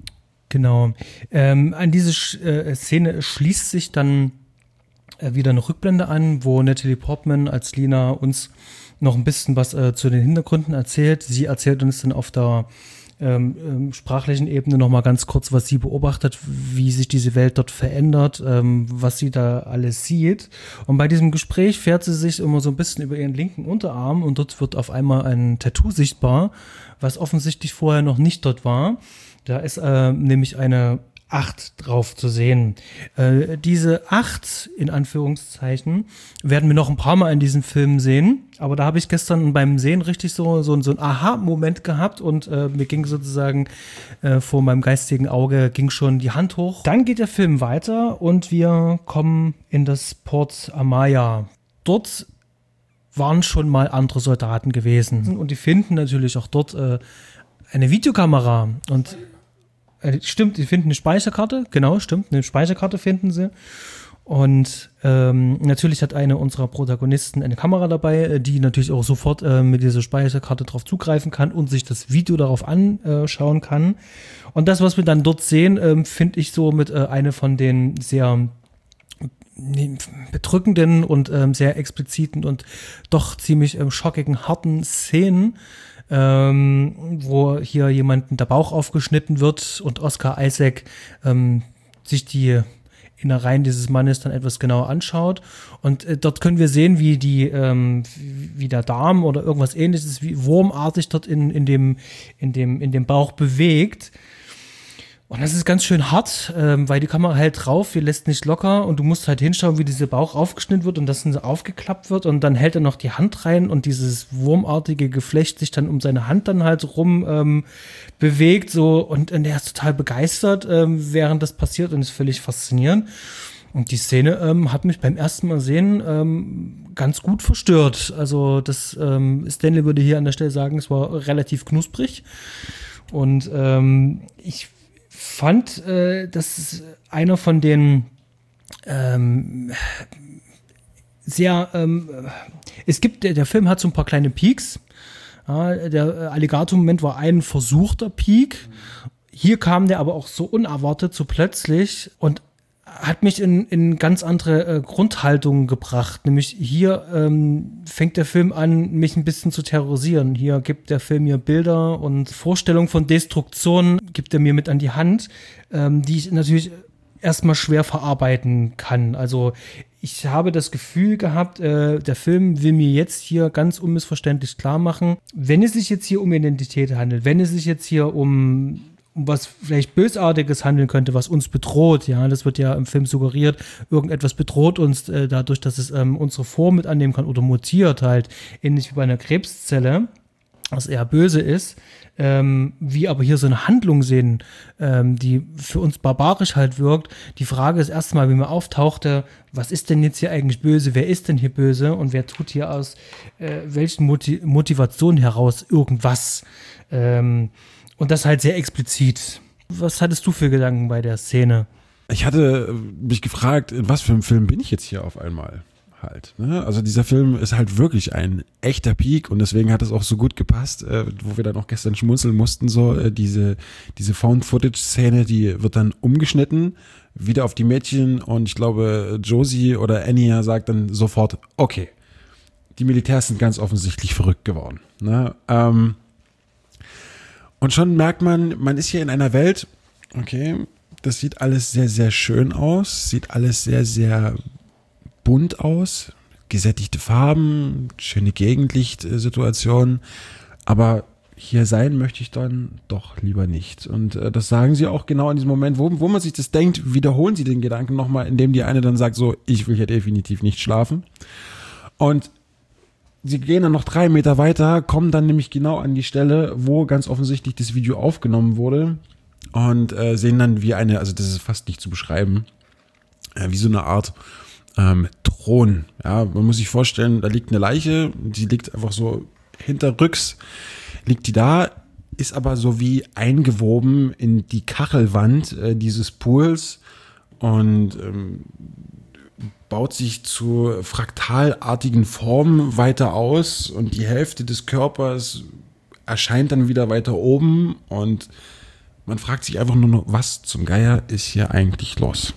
Genau. Ähm, an diese Sch- äh, Szene schließt sich dann äh, wieder eine Rückblende an, wo Natalie Portman als Lina uns noch ein bisschen was äh, zu den Hintergründen erzählt. Sie erzählt uns dann auf der ähm, ähm, sprachlichen Ebene noch mal ganz kurz, was sie beobachtet, wie sich diese Welt dort verändert, ähm, was sie da alles sieht. Und bei diesem Gespräch fährt sie sich immer so ein bisschen über ihren linken Unterarm und dort wird auf einmal ein Tattoo sichtbar, was offensichtlich vorher noch nicht dort war. Da ist äh, nämlich eine acht drauf zu sehen. Äh, diese acht, in Anführungszeichen, werden wir noch ein paar Mal in diesem Film sehen. Aber da habe ich gestern beim Sehen richtig so, so, so einen Aha-Moment gehabt und äh, mir ging sozusagen äh, vor meinem geistigen Auge ging schon die Hand hoch. Dann geht der Film weiter und wir kommen in das Port Amaya. Dort waren schon mal andere Soldaten gewesen. Und die finden natürlich auch dort äh, eine Videokamera und äh, stimmt, die finden eine Speicherkarte, genau, stimmt, eine Speicherkarte finden sie. Und ähm, natürlich hat eine unserer Protagonisten eine Kamera dabei, die natürlich auch sofort äh, mit dieser Speicherkarte drauf zugreifen kann und sich das Video darauf anschauen kann. Und das, was wir dann dort sehen, ähm, finde ich so mit äh, eine von den sehr bedrückenden und ähm, sehr expliziten und doch ziemlich ähm, schockigen, harten Szenen, ähm, wo hier jemanden der Bauch aufgeschnitten wird und Oscar Isaac ähm, sich die Innereien dieses Mannes dann etwas genauer anschaut. Und äh, dort können wir sehen, wie die, ähm, wie der Darm oder irgendwas ähnliches, wie wurmartig dort in, in dem, in dem, in dem Bauch bewegt. Und das ist ganz schön hart, ähm, weil die Kamera hält drauf, die lässt nicht locker und du musst halt hinschauen, wie dieser Bauch aufgeschnitten wird und das dann so aufgeklappt wird und dann hält er noch die Hand rein und dieses wurmartige Geflecht sich dann um seine Hand dann halt rum ähm, bewegt so und, und er ist total begeistert, ähm, während das passiert und ist völlig faszinierend. Und die Szene ähm, hat mich beim ersten Mal sehen ähm, ganz gut verstört. Also das ähm, Stanley würde hier an der Stelle sagen, es war relativ knusprig und ähm, ich fand, äh, dass einer von den ähm, sehr, ähm, es gibt, der, der Film hat so ein paar kleine Peaks. Ja, der Alligator-Moment war ein versuchter Peak. Hier kam der aber auch so unerwartet, so plötzlich und hat mich in, in ganz andere äh, Grundhaltungen gebracht. Nämlich hier ähm, fängt der Film an, mich ein bisschen zu terrorisieren. Hier gibt der Film mir Bilder und Vorstellungen von Destruktion, gibt er mir mit an die Hand, ähm, die ich natürlich erstmal schwer verarbeiten kann. Also ich habe das Gefühl gehabt, äh, der Film will mir jetzt hier ganz unmissverständlich klar machen, wenn es sich jetzt hier um Identität handelt, wenn es sich jetzt hier um was vielleicht Bösartiges handeln könnte, was uns bedroht, ja, das wird ja im Film suggeriert, irgendetwas bedroht uns äh, dadurch, dass es ähm, unsere Form mit annehmen kann oder mutiert halt, ähnlich wie bei einer Krebszelle, was eher böse ist, ähm, wie aber hier so eine Handlung sehen, ähm, die für uns barbarisch halt wirkt. Die Frage ist erstmal, wie mir auftauchte, was ist denn jetzt hier eigentlich böse, wer ist denn hier böse und wer tut hier aus äh, welchen Moti- Motivationen heraus irgendwas, ähm, und das halt sehr explizit. Was hattest du für Gedanken bei der Szene?
Ich hatte mich gefragt, in was für einem Film bin ich jetzt hier auf einmal halt. Ne? Also dieser Film ist halt wirklich ein echter Peak und deswegen hat es auch so gut gepasst, äh, wo wir dann auch gestern schmunzeln mussten, so äh, diese, diese Found-Footage-Szene, die wird dann umgeschnitten, wieder auf die Mädchen und ich glaube Josie oder Anya sagt dann sofort, okay, die Militärs sind ganz offensichtlich verrückt geworden. Ne? Ähm, Und schon merkt man, man ist hier in einer Welt, okay, das sieht alles sehr, sehr schön aus, sieht alles sehr, sehr bunt aus, gesättigte Farben, schöne Gegenlichtsituationen, aber hier sein möchte ich dann doch lieber nicht. Und äh, das sagen sie auch genau in diesem Moment, wo, wo man sich das denkt, wiederholen sie den Gedanken nochmal, indem die eine dann sagt so, ich will hier definitiv nicht schlafen. Und sie gehen dann noch drei Meter weiter, kommen dann nämlich genau an die Stelle, wo ganz offensichtlich das Video aufgenommen wurde und äh, sehen dann wie eine, also das ist fast nicht zu beschreiben, äh, wie so eine Art ähm, Thron. Ja, man muss sich vorstellen, da liegt eine Leiche, die liegt einfach so hinterrücks, liegt die da, ist aber so wie eingewoben in die Kachelwand äh, dieses Pools und ähm, baut sich zu fraktalartigen Formen weiter aus und die Hälfte des Körpers erscheint dann wieder weiter oben und Man fragt sich einfach nur noch, was zum Geier ist hier eigentlich los?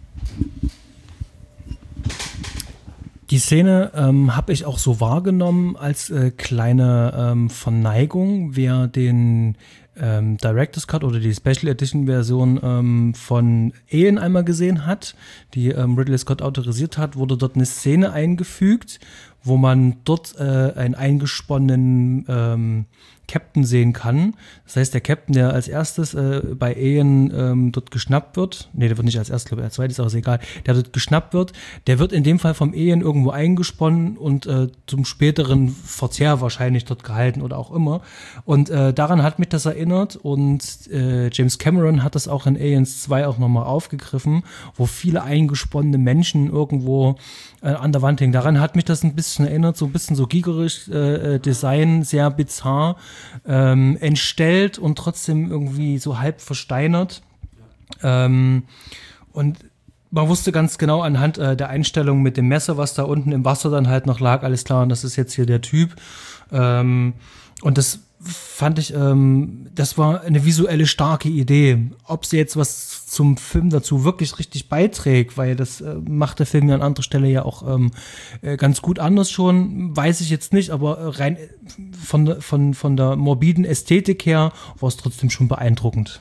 Die Szene ähm, habe ich auch so wahrgenommen als äh, kleine ähm, Verneigung, wer den ähm, Director's Cut oder die Special Edition Version ähm, von Alien einmal gesehen hat, die ähm, Ridley Scott autorisiert hat, wurde dort eine Szene eingefügt, wo man dort äh, einen eingesponnenen ähm, Captain sehen kann. Das heißt, der Captain, der als erstes äh, bei Alien ähm, dort geschnappt wird, nee, der wird nicht als erstes, glaube ich, als zweites, aber ist egal, der dort geschnappt wird, der wird in dem Fall vom Alien irgendwo eingesponnen und äh, zum späteren Verzehr wahrscheinlich dort gehalten oder auch immer. Und äh, daran hat mich das erinnert und äh, James Cameron hat das auch in Aliens zwei auch nochmal aufgegriffen, wo viele eingesponnene Menschen irgendwo äh, an der Wand hängen. Daran hat mich das ein bisschen erinnert, so ein bisschen so giegerisch äh, Design, sehr bizarr, Ähm, entstellt und trotzdem irgendwie so halb versteinert. Ähm, und man wusste ganz genau anhand äh, der Einstellung mit dem Messer, was da unten im Wasser dann halt noch lag, alles klar, und das ist jetzt hier der Typ. Ähm, und das fand ich, ähm, das war eine visuelle starke Idee. Ob sie jetzt was zum Film dazu wirklich richtig beiträgt, weil das äh, macht der Film ja an anderer Stelle ja auch ähm, äh, ganz gut anders schon, weiß ich jetzt nicht, aber äh, rein von, von, von der morbiden Ästhetik her war es trotzdem schon beeindruckend.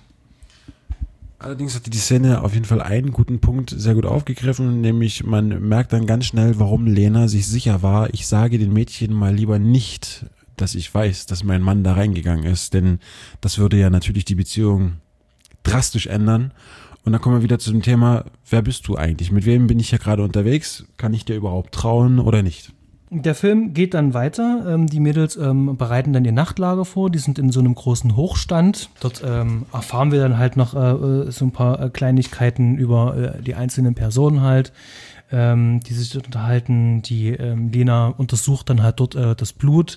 Allerdings hatte die Szene auf jeden Fall einen guten Punkt sehr gut aufgegriffen, nämlich man merkt dann ganz schnell, warum Lena sich sicher war, ich sage den Mädchen mal lieber nicht, dass ich weiß, dass mein Mann da reingegangen ist, denn das würde ja natürlich die Beziehung drastisch ändern. Und dann kommen wir wieder zu dem Thema, wer bist du eigentlich? Mit wem bin ich hier gerade unterwegs? Kann ich dir überhaupt trauen oder nicht?
Der Film geht dann weiter. Ähm, die Mädels ähm, bereiten dann ihr Nachtlager vor. Die sind in so einem großen Hochstand. Dort ähm, erfahren wir dann halt noch äh, so ein paar äh, Kleinigkeiten über äh, die einzelnen Personen halt, ähm, die sich dort unterhalten. Die ähm, Lena untersucht dann halt dort äh, das Blut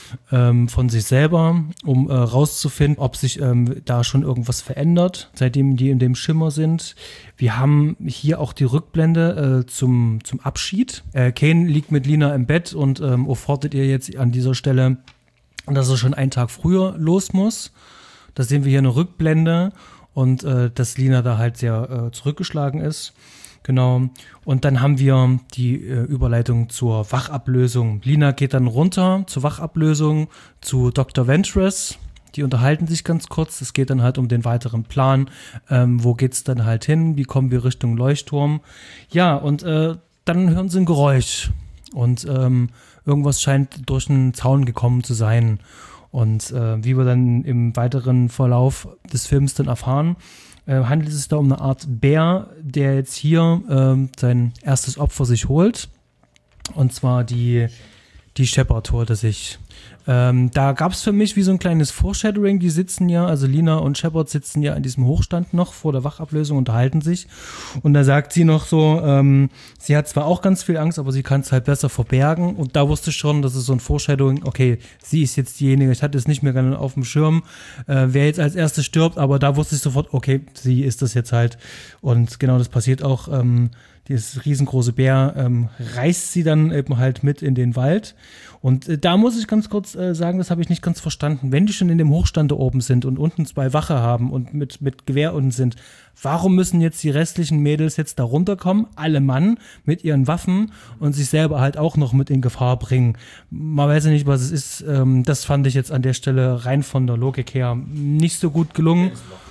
ähm, von sich selber, um äh, rauszufinden, ob sich ähm, da schon irgendwas verändert, seitdem die in dem Schimmer sind. Wir haben hier auch die Rückblende äh, zum, zum Abschied. Äh, Kane liegt mit Lina im Bett und ähm, fordert ihr jetzt an dieser Stelle, dass er schon einen Tag früher los muss. Da sehen wir hier eine Rückblende und äh, dass Lina da halt sehr äh, zurückgeschlagen ist. Genau. Und dann haben wir die äh, Überleitung zur Wachablösung. Lina geht dann runter zur Wachablösung zu Doktor Ventress. Die unterhalten sich ganz kurz. Es geht dann halt um den weiteren Plan. Ähm, wo geht's dann halt hin? Wie kommen wir Richtung Leuchtturm? Ja, und äh, dann hören sie ein Geräusch. Und ähm, irgendwas scheint durch einen Zaun gekommen zu sein. Und äh, wie wir dann im weiteren Verlauf des Films dann erfahren, äh, handelt es sich da um eine Art Bär, der jetzt hier äh, sein erstes Opfer sich holt. Und zwar die, die Shepard holte sich. Ähm, da gab es für mich wie so ein kleines Foreshadowing. Die sitzen ja, also Lina und Shepard sitzen ja an diesem Hochstand noch vor der Wachablösung, unterhalten sich. Und da sagt sie noch so, ähm, sie hat zwar auch ganz viel Angst, aber sie kann es halt besser verbergen. Und da wusste ich schon, das ist so ein Foreshadowing, okay, sie ist jetzt diejenige, ich hatte es nicht mehr gerne auf dem Schirm, äh, wer jetzt als erstes stirbt, aber da wusste ich sofort, okay, sie ist das jetzt halt. Und genau das passiert auch. Ähm, dieses riesengroße Bär ähm, reißt sie dann eben halt mit in den Wald. Und äh, da muss ich ganz kurz äh, sagen, das habe ich nicht ganz verstanden. Wenn die schon in dem Hochstand da oben sind und unten zwei Wache haben und mit, mit Gewehr unten sind, warum müssen jetzt die restlichen Mädels jetzt da runterkommen, alle Mann mit ihren Waffen und sich selber halt auch noch mit in Gefahr bringen? Man weiß ja nicht, was es ist. Ähm, das fand ich jetzt an der Stelle rein von der Logik her nicht so gut gelungen.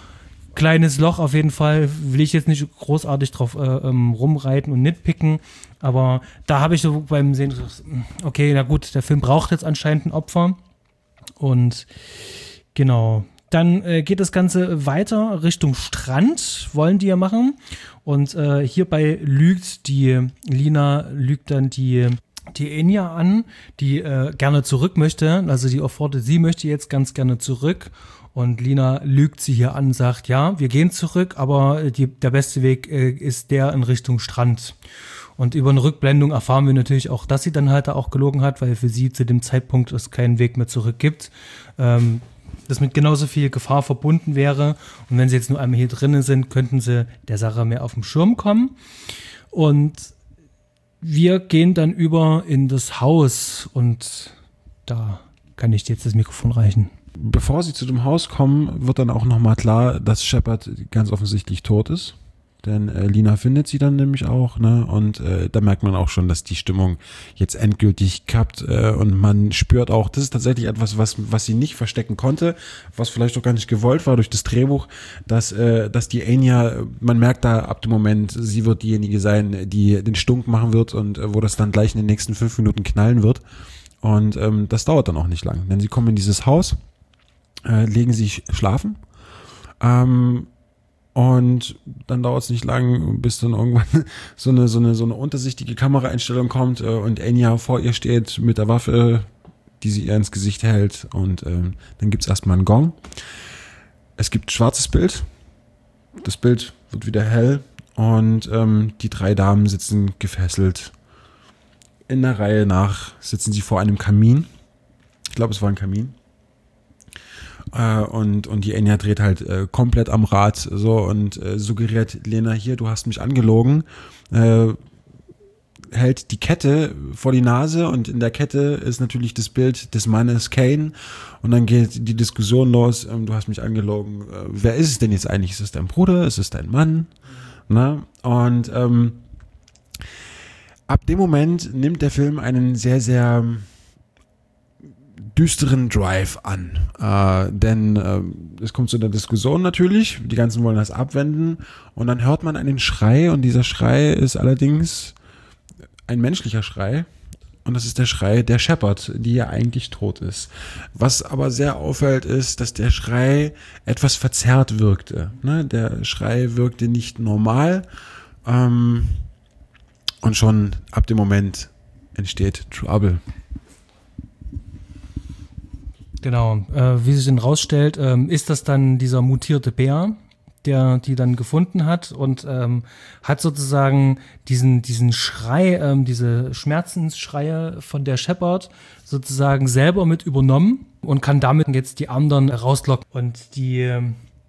Kleines Loch auf jeden Fall, will ich jetzt nicht großartig drauf äh, ähm, rumreiten und nitpicken, aber da habe ich so beim Sehen gesagt, okay, na gut, der Film braucht jetzt anscheinend ein Opfer und genau, dann äh, geht das Ganze weiter Richtung Strand, wollen die ja machen und äh, hierbei lügt die Lina, lügt dann die die Enya an, die äh, gerne zurück möchte, also die Afforde, sie möchte jetzt ganz gerne zurück. Und Lina lügt sie hier an und sagt, ja, wir gehen zurück, aber die, der beste Weg äh, ist der in Richtung Strand. Und über eine Rückblendung erfahren wir natürlich auch, dass sie dann halt da auch gelogen hat, weil für sie zu dem Zeitpunkt es keinen Weg mehr zurück gibt. Ähm, das mit genauso viel Gefahr verbunden wäre. Und wenn sie jetzt nur einmal hier drinnen sind, könnten sie der Sache mehr auf den Schirm kommen. Und wir gehen dann über in das Haus und da kann ich dir jetzt das Mikrofon reichen.
Bevor sie zu dem Haus kommen, wird dann auch nochmal klar, dass Shepard ganz offensichtlich tot ist. Denn äh, Lina findet sie dann nämlich auch, ne? Und äh, da merkt man auch schon, dass die Stimmung jetzt endgültig kappt äh, und man spürt auch, das ist tatsächlich etwas, was was sie nicht verstecken konnte, was vielleicht auch gar nicht gewollt war durch das Drehbuch, dass äh, dass die Enya, man merkt da ab dem Moment, sie wird diejenige sein, die den Stunk machen wird und äh, wo das dann gleich in den nächsten fünf Minuten knallen wird. Und ähm, das dauert dann auch nicht lang, denn sie kommen in dieses Haus, äh, legen sich schlafen. Ähm, Und dann dauert es nicht lang, bis dann irgendwann so eine, so eine, so eine untersichtige Kameraeinstellung kommt äh, und Enya vor ihr steht mit der Waffe, die sie ihr ins Gesicht hält. Und ähm, dann gibt es erstmal einen Gong. Es gibt ein schwarzes Bild. Das Bild wird wieder hell. Und ähm, die drei Damen sitzen gefesselt. In der Reihe nach sitzen sie vor einem Kamin. Ich glaube, es war ein Kamin. Äh, und, und die Enya dreht halt äh, komplett am Rad so und äh, suggeriert, Lena, hier, du hast mich angelogen, äh, hält die Kette vor die Nase und in der Kette ist natürlich das Bild des Mannes Kane und dann geht die Diskussion los, ähm, du hast mich angelogen, äh, wer ist es denn jetzt eigentlich? Ist es dein Bruder? Ist es dein Mann? Na? Und ähm, ab dem Moment nimmt der Film einen sehr, sehr düsteren Drive an, äh, denn äh, es kommt zu einer Diskussion natürlich, die ganzen wollen das abwenden und dann hört man einen Schrei und dieser Schrei ist allerdings ein menschlicher Schrei und das ist der Schrei der Shepard, die ja eigentlich tot ist. Was aber sehr auffällt ist, dass der Schrei etwas verzerrt wirkte, ne? Der Schrei wirkte nicht normal ähm, und schon ab dem Moment entsteht Trouble.
Genau, äh, wie sich dann rausstellt, ähm, ist das dann dieser mutierte Bär, der die dann gefunden hat und ähm, hat sozusagen diesen, diesen Schrei, ähm, diese Schmerzensschreie von der Shepard sozusagen selber mit übernommen und kann damit jetzt die anderen rauslocken. Und die äh,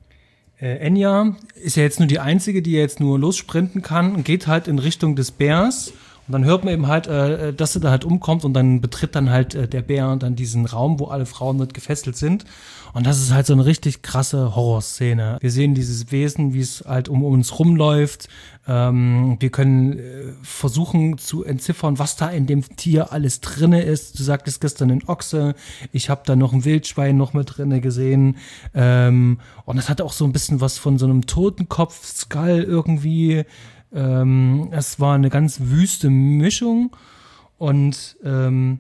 Enya ist ja jetzt nur die Einzige, die jetzt nur lossprinten kann und geht halt in Richtung des Bärs. Und dann hört man eben halt, äh, dass sie da halt umkommt und dann betritt dann halt äh, der Bär dann diesen Raum, wo alle Frauen dort gefesselt sind. Und das ist halt so eine richtig krasse Horrorszene. Wir sehen dieses Wesen, wie es halt um uns rumläuft. Ähm, wir können äh, versuchen zu entziffern, was da in dem Tier alles drinne ist. Du sagtest gestern ein Ochse. Ich habe da noch ein Wildschwein noch mit drinne gesehen. Ähm, und das hat auch so ein bisschen was von so einem Totenkopf-Skull irgendwie. Ähm, es war eine ganz wüste Mischung und ähm,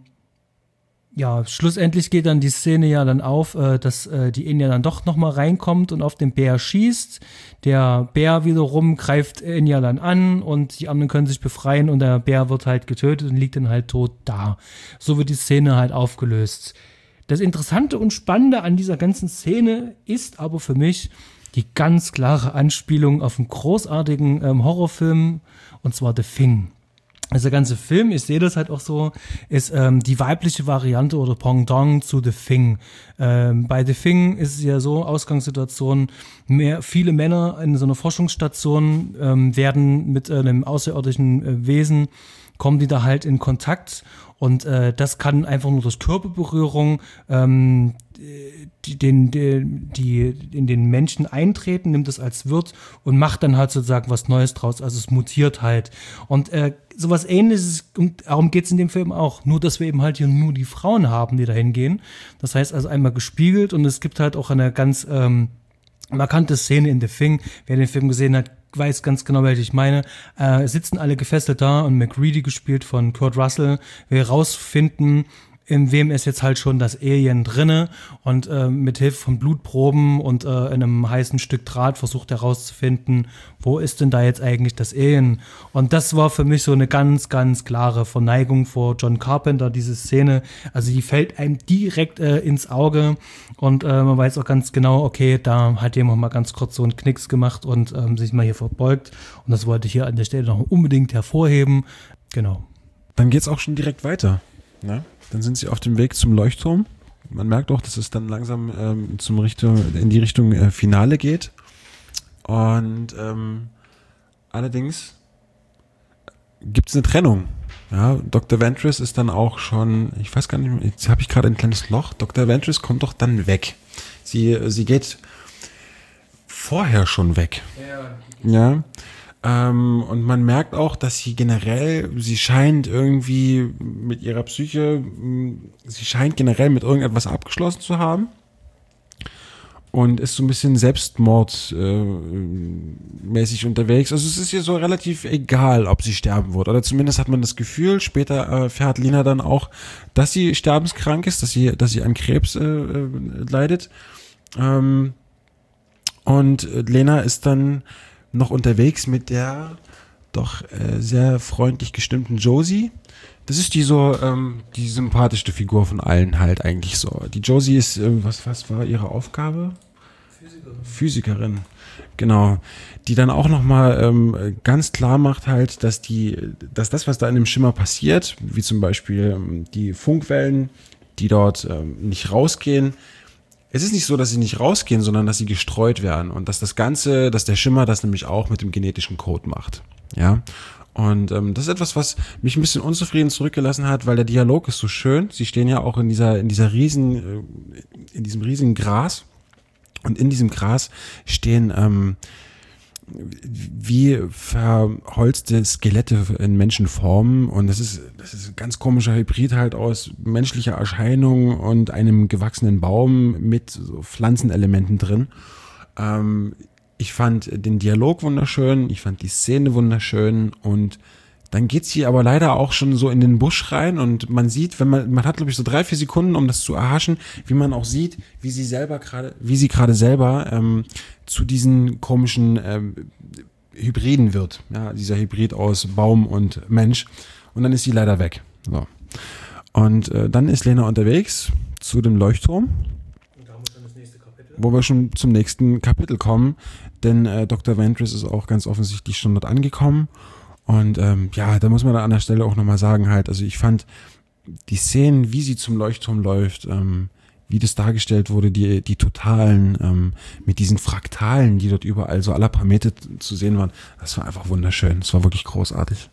ja, schlussendlich geht dann die Szene ja dann auf, äh, dass äh, die Enya dann doch nochmal reinkommt und auf den Bär schießt. Der Bär wiederum greift Enya dann an und die anderen können sich befreien und der Bär wird halt getötet und liegt dann halt tot da. So wird die Szene halt aufgelöst. Das Interessante und Spannende an dieser ganzen Szene ist aber für mich die ganz klare Anspielung auf einen großartigen ähm, Horrorfilm, und zwar The Thing. Also der ganze Film, ich sehe das halt auch so, ist ähm, die weibliche Variante oder Pendant zu The Thing. Ähm, bei The Thing ist es ja so, Ausgangssituation, mehr, viele Männer in so einer Forschungsstation ähm, werden mit äh, einem außerirdischen äh, Wesen, kommen die da halt in Kontakt und äh, das kann einfach nur durch Körperberührung ähm, die, den, die, die in den Menschen eintreten, nimmt es als Wirt und macht dann halt sozusagen was Neues draus, also es mutiert halt. Und äh, sowas Ähnliches, und darum geht es in dem Film auch, nur dass wir eben halt hier nur die Frauen haben, die da hingehen. Das heißt also einmal gespiegelt und es gibt halt auch eine ganz ähm, markante Szene in The Thing. Wer den Film gesehen hat, weiß ganz genau, welche ich meine. Äh, sitzen alle gefesselt da und McReady, gespielt von Kurt Russell, will rausfinden, in wem ist jetzt halt schon das Alien drinne und äh, mit Hilfe von Blutproben und äh, einem heißen Stück Draht versucht herauszufinden, wo ist denn da jetzt eigentlich das Alien? Und das war für mich so eine ganz, ganz klare Verneigung vor John Carpenter, diese Szene. Also die fällt einem direkt äh, ins Auge und äh, man weiß auch ganz genau, okay, da hat jemand mal ganz kurz so einen Knicks gemacht und ähm, sich mal hier verbeugt. Und das wollte ich hier an der Stelle noch unbedingt hervorheben. Genau.
Dann geht's auch schon direkt weiter. Ja? Dann sind sie auf dem Weg zum Leuchtturm. Man merkt auch, dass es dann langsam ähm, zum Richtung, in die Richtung äh, Finale geht. Und ähm, allerdings gibt es eine Trennung Ja, Doktor Ventress ist dann auch schon, ich weiß gar nicht mehr, jetzt habe ich gerade ein kleines Loch. Doktor Ventress kommt doch dann weg. Sie, sie geht vorher schon weg. Ja. ja. Ähm, und man merkt auch, dass sie generell, sie scheint irgendwie mit ihrer Psyche, sie scheint generell mit irgendetwas abgeschlossen zu haben. Und ist so ein bisschen selbstmordmäßig äh, unterwegs. Also es ist ihr so relativ egal, ob sie sterben wird. Oder zumindest hat man das Gefühl, später erfährt Lena dann auch, dass sie sterbenskrank ist, dass sie, dass sie an Krebs äh, leidet. Ähm, und Lena ist dann noch unterwegs mit der doch äh, sehr freundlich gestimmten Josie. Das ist die so, ähm, die sympathischste Figur von allen halt eigentlich so. Die Josie ist, äh, was, was war ihre Aufgabe? Physikerin. Physikerin, genau. Die dann auch nochmal ähm, ganz klar macht halt, dass die, dass das, was da in dem Schimmer passiert, wie zum Beispiel ähm, die Funkwellen, die dort ähm, nicht rausgehen, es ist nicht so, dass sie nicht rausgehen, sondern dass sie gestreut werden und dass das Ganze, dass der Schimmer das nämlich auch mit dem genetischen Code macht. Ja. Und ähm, das ist etwas, was mich ein bisschen unzufrieden zurückgelassen hat, weil der Dialog ist so schön. Sie stehen ja auch in dieser, in dieser riesen, äh, in diesem riesigen Gras. Und in diesem Gras stehen ähm, wie verholzte Skelette in Menschenformen. Und das ist, das ist ein ganz komischer Hybrid halt aus menschlicher Erscheinung und einem gewachsenen Baum mit so Pflanzenelementen drin. Ähm, Ich fand den Dialog wunderschön, ich fand die Szene wunderschön und dann geht sie aber leider auch schon so in den Busch rein und man sieht, wenn man, man hat glaube ich so drei, vier Sekunden, um das zu erhaschen, wie man auch sieht, wie sie selber gerade, wie sie gerade selber ähm, zu diesen komischen ähm, Hybriden wird. Ja, dieser Hybrid aus Baum und Mensch und dann ist sie leider weg. So. Und äh, dann ist Lena unterwegs zu dem Leuchtturm. Wo wir schon zum nächsten Kapitel kommen, denn äh, Doktor Ventress ist auch ganz offensichtlich schon dort angekommen und ähm, ja, da muss man da an der Stelle auch nochmal sagen halt, also ich fand die Szenen, wie sie zum Leuchtturm läuft, ähm, wie das dargestellt wurde, die die totalen, ähm, mit diesen Fraktalen, die dort überall so aller paar Meter zu sehen waren, das war einfach wunderschön, das war wirklich großartig.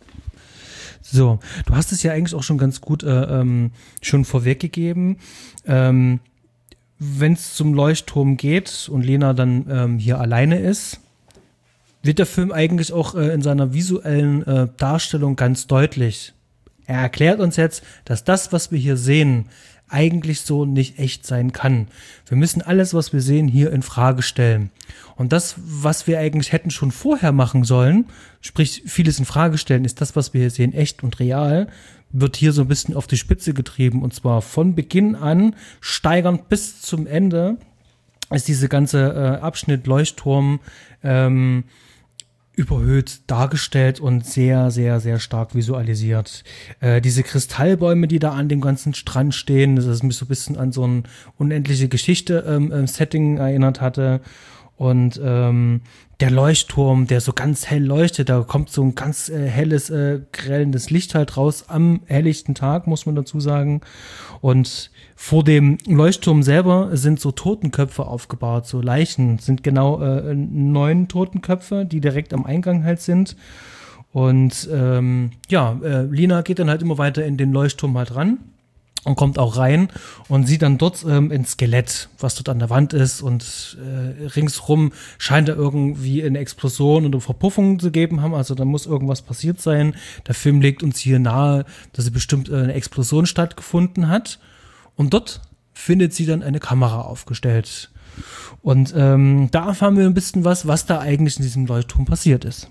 So, du hast es ja eigentlich auch schon ganz gut äh, ähm, schon vorweggegeben, ähm, wenn es zum Leuchtturm geht und Lena dann ähm, hier alleine ist, wird der Film eigentlich auch äh, in seiner visuellen äh, Darstellung ganz deutlich. Er erklärt uns jetzt, dass das, was wir hier sehen, eigentlich so nicht echt sein kann. Wir müssen alles, was wir sehen, hier in Frage stellen. Und das, was wir eigentlich hätten schon vorher machen sollen, sprich vieles in Frage stellen, ist das, was wir hier sehen, echt und real, wird hier so ein bisschen auf die Spitze getrieben und zwar von Beginn an, steigernd bis zum Ende, ist diese ganze äh, Abschnitt Leuchtturm ähm, überhöht dargestellt und sehr, sehr, sehr stark visualisiert. Äh, diese Kristallbäume, die da an dem ganzen Strand stehen, das ist mich so ein bisschen an so ein unendliche Geschichte-Setting ähm, erinnert hatte. Und ähm, der Leuchtturm, der so ganz hell leuchtet, da kommt so ein ganz äh, helles, äh, grellendes Licht halt raus am helllichten Tag, muss man dazu sagen. Und vor dem Leuchtturm selber sind so Totenköpfe aufgebaut, so Leichen, sind genau äh, neun Totenköpfe, die direkt am Eingang halt sind. Und ähm, ja, äh, Lena geht dann halt immer weiter in den Leuchtturm halt ran und kommt auch rein und sieht dann dort ähm, ein Skelett, was dort an der Wand ist und äh, ringsrum scheint da irgendwie eine Explosion oder Verpuffung zu geben haben, also da muss irgendwas passiert sein. Der Film legt uns hier nahe, dass bestimmt äh, eine Explosion stattgefunden hat und dort findet sie dann eine Kamera aufgestellt und ähm, da erfahren wir ein bisschen was, was da eigentlich in diesem Leuchtturm passiert ist.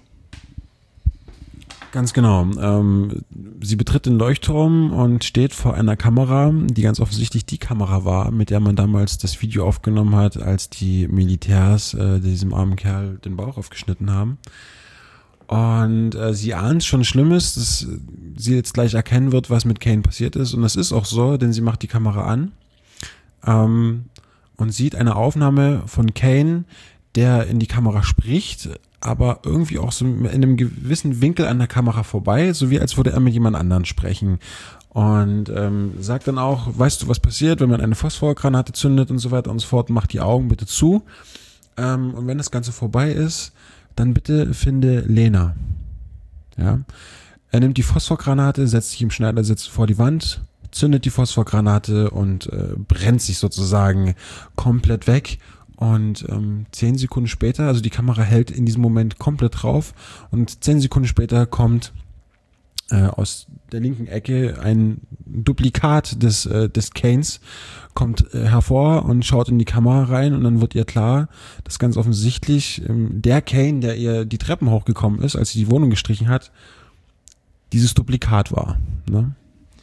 Ganz genau. Ähm, sie betritt den Leuchtturm und steht vor einer Kamera, die ganz offensichtlich die Kamera war, mit der man damals das Video aufgenommen hat, als die Militärs äh, diesem armen Kerl den Bauch aufgeschnitten haben. Und äh, sie ahnt schon Schlimmes, dass sie jetzt gleich erkennen wird, was mit Kane passiert ist. Und das ist auch so, denn sie macht die Kamera an ähm, und sieht eine Aufnahme von Kane, der in die Kamera spricht, aber irgendwie auch so in einem gewissen Winkel an der Kamera vorbei, so wie als würde er mit jemand anderem sprechen. Und ähm, sagt dann auch, weißt du, was passiert, wenn man eine Phosphorgranate zündet und so weiter und so fort, mach die Augen bitte zu. Ähm, und wenn das Ganze vorbei ist, dann bitte finde Lena. Ja. Er nimmt die Phosphorgranate, setzt sich im Schneidersitz vor die Wand, zündet die Phosphorgranate und äh, brennt sich sozusagen komplett weg. Und ähm, zehn Sekunden später, also die Kamera hält in diesem Moment komplett drauf und zehn Sekunden später kommt äh, aus der linken Ecke ein Duplikat des, äh, des Kanes, kommt äh, hervor und schaut in die Kamera rein und dann wird ihr klar, dass ganz offensichtlich ähm, der Kane, der ihr die Treppen hochgekommen ist, als sie die Wohnung gestrichen hat, dieses Duplikat war. Ne?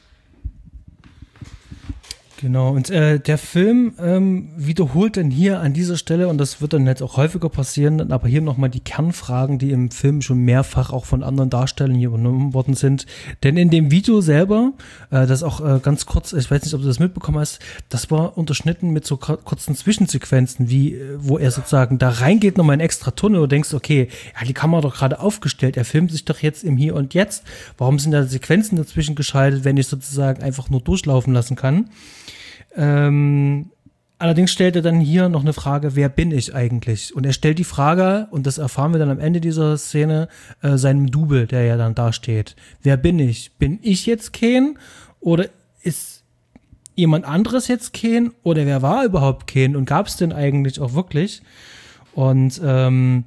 Genau, und äh, der Film ähm, wiederholt dann hier an dieser Stelle, und das wird dann jetzt auch häufiger passieren, aber hier nochmal die Kernfragen, die im Film schon mehrfach auch von anderen Darstellern hier übernommen worden sind. Denn in dem Video selber, äh, das auch äh, ganz kurz, ich weiß nicht, ob du das mitbekommen hast, das war unterschnitten mit so kurzen Zwischensequenzen, wie äh, wo er sozusagen da reingeht, nochmal in extra Tunnel und denkst, okay, ja, die Kamera doch gerade aufgestellt, er filmt sich doch jetzt im Hier und Jetzt. Warum sind da Sequenzen dazwischen geschaltet, wenn ich sozusagen einfach nur durchlaufen lassen kann? Ähm, allerdings stellt er dann hier noch eine Frage, wer bin ich eigentlich? Und er stellt die Frage, und das erfahren wir dann am Ende dieser Szene, äh, seinem Double, der ja dann da steht. Wer bin ich? Bin ich jetzt Kane? Oder ist jemand anderes jetzt Kane? Oder wer war überhaupt Kane? Und gab es denn eigentlich auch wirklich? Und ähm,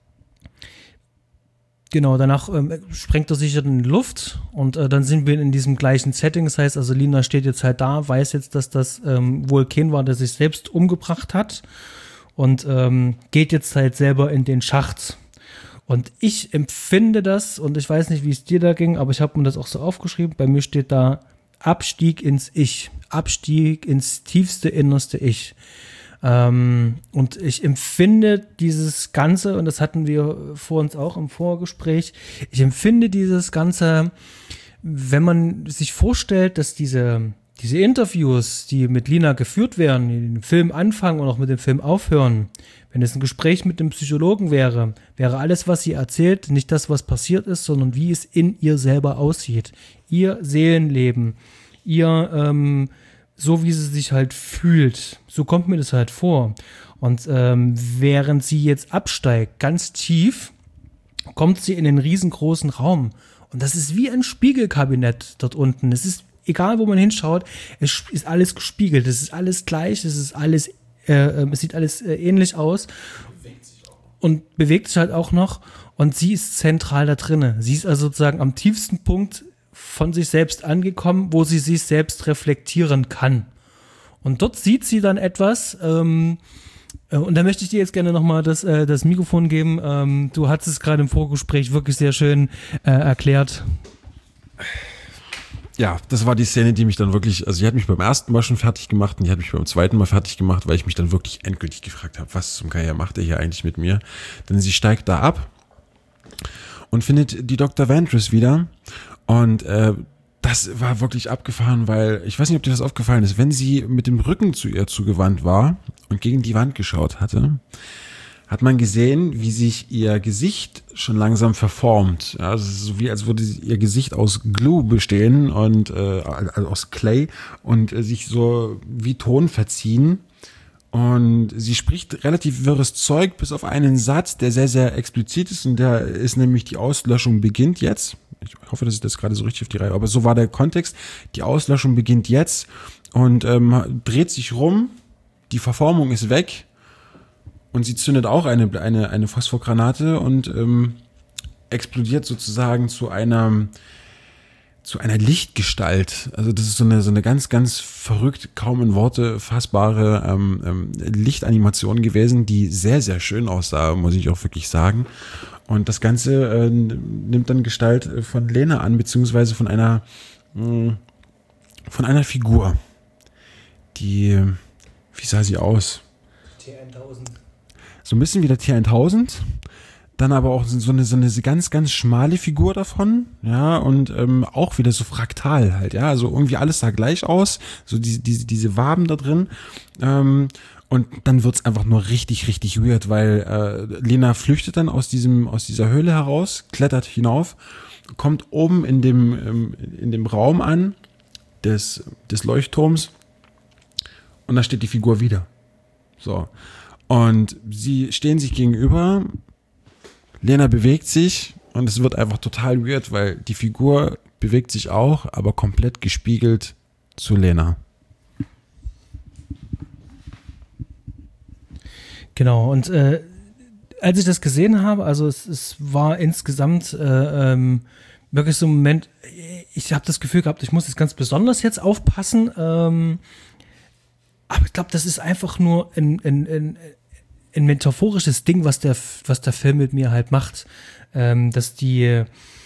genau, danach ähm, sprengt er sich in die Luft und äh, dann sind wir in diesem gleichen Setting. Das heißt, also Lina steht jetzt halt da, weiß jetzt, dass das ähm, wohl Kane war, der sich selbst umgebracht hat und ähm, geht jetzt halt selber in den Schacht. Und ich empfinde das, und ich weiß nicht, wie es dir da ging, aber ich habe mir das auch so aufgeschrieben. Bei mir steht da Abstieg ins Ich, Abstieg ins tiefste, innerste Ich. Ähm, und ich empfinde dieses Ganze, und das hatten wir vor uns auch im Vorgespräch, ich empfinde dieses Ganze, wenn man sich vorstellt, dass diese, diese Interviews, die mit Lina geführt werden, die den Film anfangen und auch mit dem Film aufhören, wenn es ein Gespräch mit dem Psychologen wäre, wäre alles, was sie erzählt, nicht das, was passiert ist, sondern wie es in ihr selber aussieht. Ihr Seelenleben, ihr, ähm, so wie sie sich halt fühlt, so kommt mir das halt vor. Und ähm, während sie jetzt absteigt, ganz tief, kommt sie in einen riesengroßen Raum. Und das ist wie ein Spiegelkabinett dort unten. Es ist, egal wo man hinschaut, es ist alles gespiegelt, es ist alles gleich, es ist alles, äh, es sieht alles äh, ähnlich aus. Bewegt sich auch. Und bewegt sich halt auch noch. Und sie ist zentral da drinne. Sie ist also sozusagen am tiefsten Punkt von sich selbst angekommen, wo sie sich selbst reflektieren kann. Und dort sieht sie dann etwas, ähm, äh, und da möchte ich dir jetzt gerne nochmal das, äh, das Mikrofon geben. Ähm, du hast es gerade im Vorgespräch wirklich sehr schön äh, erklärt.
Ja, das war die Szene, die mich dann wirklich, also die hat mich beim ersten Mal schon fertig gemacht und die hat mich beim zweiten Mal fertig gemacht, weil ich mich dann wirklich endgültig gefragt habe, was zum Geier macht er hier eigentlich mit mir? Denn sie steigt da ab und findet die Doktor Ventress wieder. Und äh, das war wirklich abgefahren, weil, ich weiß nicht, ob dir das aufgefallen ist, wenn sie mit dem Rücken zu ihr zugewandt war und gegen die Wand geschaut hatte, hat man gesehen, wie sich ihr Gesicht schon langsam verformt. Ja, also es ist so wie, als würde ihr Gesicht aus Glue bestehen und äh, also aus Clay und äh, sich so wie Ton verziehen. Und sie spricht relativ wirres Zeug, bis auf einen Satz, der sehr, sehr explizit ist, und der ist nämlich: Die Auslöschung beginnt jetzt. Ich hoffe, dass ich das gerade so richtig auf die Reihe habe, aber so war der Kontext. Die Auslöschung beginnt jetzt und ähm, dreht sich rum, die Verformung ist weg und sie zündet auch eine, eine, eine Phosphorgranate und ähm, explodiert sozusagen zu einer zu einer Lichtgestalt. Also das ist so eine so eine ganz, ganz verrückt, kaum in Worte fassbare ähm, ähm, Lichtanimation gewesen, die sehr, sehr schön aussah, muss ich auch wirklich sagen. Und das Ganze äh, nimmt dann Gestalt von Lena an, beziehungsweise von einer mh, von einer Figur, die, wie sah sie aus?
T tausend.
So ein bisschen wie der T tausend. Dann aber auch so eine, so eine ganz, ganz schmale Figur davon, ja, und ähm, auch wieder so fraktal halt, ja, also irgendwie alles sah gleich aus, so diese, diese, diese Waben da drin, ähm, und dann wird's einfach nur richtig, richtig weird, weil äh, Lena flüchtet dann aus diesem, aus dieser Höhle heraus, klettert hinauf, kommt oben in dem, ähm, in dem Raum an, des, des Leuchtturms, und da steht die Figur wieder, so, und sie stehen sich gegenüber. Lena bewegt sich und es wird einfach total weird, weil die Figur bewegt sich auch, aber komplett gespiegelt zu Lena.
Genau, und äh, als ich das gesehen habe, also es, es war insgesamt äh, ähm, wirklich so ein Moment, ich habe das Gefühl gehabt, ich muss jetzt ganz besonders jetzt aufpassen, ähm, aber ich glaube, das ist einfach nur ein, ein, ein, ein metaphorisches Ding, was der, was der Film mit mir halt macht, ähm, dass die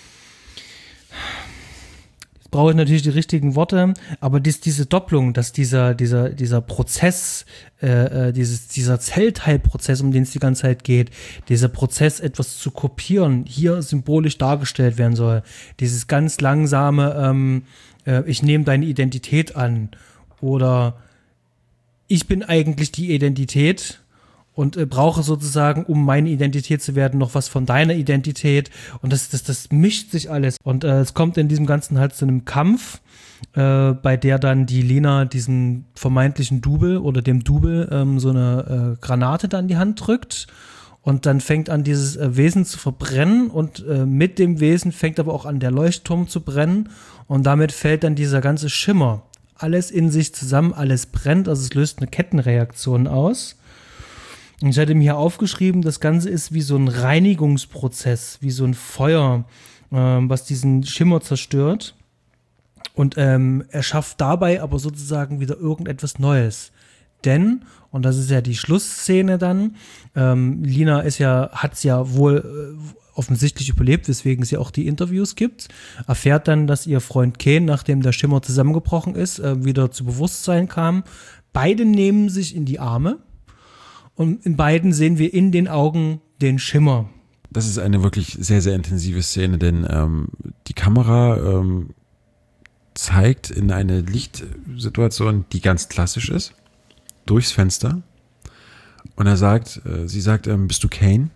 brauche ich natürlich die richtigen Worte, aber dies, diese Doppelung, dass dieser, dieser, dieser Prozess, äh, dieses, dieser Zellteilprozess, um den es die ganze Zeit geht, dieser Prozess, etwas zu kopieren, hier symbolisch dargestellt werden soll, dieses ganz langsame, ähm, äh, ich nehme deine Identität an oder ich bin eigentlich die Identität und äh, brauche sozusagen, um meine Identität zu werden, noch was von deiner Identität. Und das, das, das mischt sich alles. Und äh, es kommt in diesem Ganzen halt zu einem Kampf, äh, bei der dann die Lena diesen vermeintlichen Double oder dem Double ähm, so eine äh, Granate dann in die Hand drückt. Und dann fängt an, dieses äh, Wesen zu verbrennen. Und äh, mit dem Wesen fängt aber auch an, der Leuchtturm zu brennen. Und damit fällt dann dieser ganze Schimmer. Alles in sich zusammen, alles brennt. Also es löst eine Kettenreaktion aus. Und ich hatte mir hier aufgeschrieben, das Ganze ist wie so ein Reinigungsprozess, wie so ein Feuer, ähm, was diesen Schimmer zerstört. Und ähm, er schafft dabei aber sozusagen wieder irgendetwas Neues. Denn, und das ist ja die Schlussszene dann, ähm, Lina ist ja, hat es ja wohl äh, offensichtlich überlebt, weswegen es ja auch die Interviews gibt, erfährt dann, dass ihr Freund Kane, nachdem der Schimmer zusammengebrochen ist, äh, wieder zu Bewusstsein kam. Beide nehmen sich in die Arme. Und in beiden sehen wir in den Augen den Schimmer.
Das ist eine wirklich sehr, sehr intensive Szene, denn ähm, die Kamera ähm, zeigt in eine Lichtsituation, die ganz klassisch ist, durchs Fenster. Und er sagt, äh, sie sagt, ähm, bist du Kane?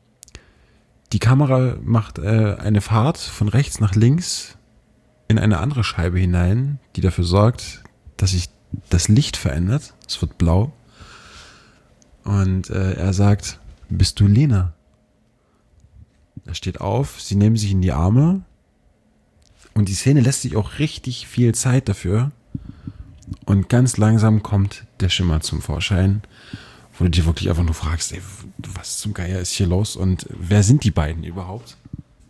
Die Kamera macht äh, eine Fahrt von rechts nach links in eine andere Scheibe hinein, die dafür sorgt, dass sich das Licht verändert. Es wird blau. Und äh, er sagt, bist du Lena? Er steht auf, sie nehmen sich in die Arme und die Szene lässt sich auch richtig viel Zeit dafür und ganz langsam kommt der Schimmer zum Vorschein, wo du dir wirklich einfach nur fragst, ey, was zum Geier ist hier los und wer sind die beiden überhaupt?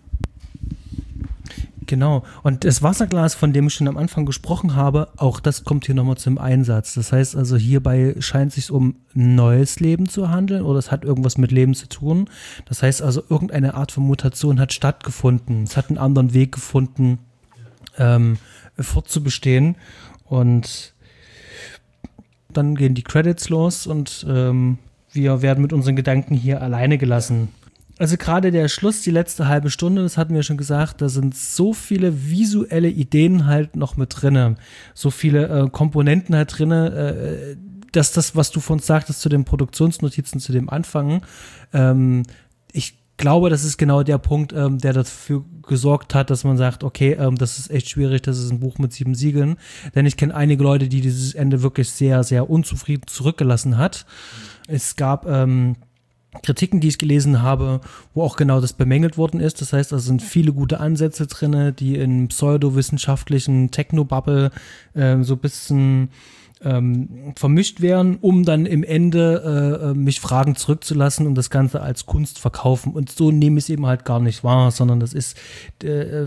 Genau. Und das Wasserglas, von dem ich schon am Anfang gesprochen habe, auch das kommt hier nochmal zum Einsatz. Das heißt also, hierbei scheint es sich um neues Leben zu handeln oder es hat irgendwas mit Leben zu tun. Das heißt also, irgendeine Art von Mutation hat stattgefunden. Es hat einen anderen Weg gefunden, ähm, fortzubestehen. Und dann gehen die Credits los und ähm, wir werden mit unseren Gedanken hier alleine gelassen. Also gerade der Schluss, die letzte halbe Stunde, das hatten wir schon gesagt, da sind so viele visuelle Ideen halt noch mit drinne, so viele äh, Komponenten halt drinne, äh, dass das, was du von uns sagtest zu den Produktionsnotizen, zu dem Anfang, ähm, ich glaube, das ist genau der Punkt, ähm, der dafür gesorgt hat, dass man sagt, okay, ähm, das ist echt schwierig, das ist ein Buch mit sieben Siegeln, denn ich kenne einige Leute, die dieses Ende wirklich sehr, sehr unzufrieden zurückgelassen hat. Es gab ähm, Kritiken, die ich gelesen habe, wo auch genau das bemängelt worden ist. Das heißt, da sind viele gute Ansätze drin, die in pseudowissenschaftlichen Technobubble äh, so ein bisschen ähm, vermischt werden, um dann im Ende äh, mich Fragen zurückzulassen und das Ganze als Kunst verkaufen. Und so nehme ich es eben halt gar nicht wahr, sondern das ist äh,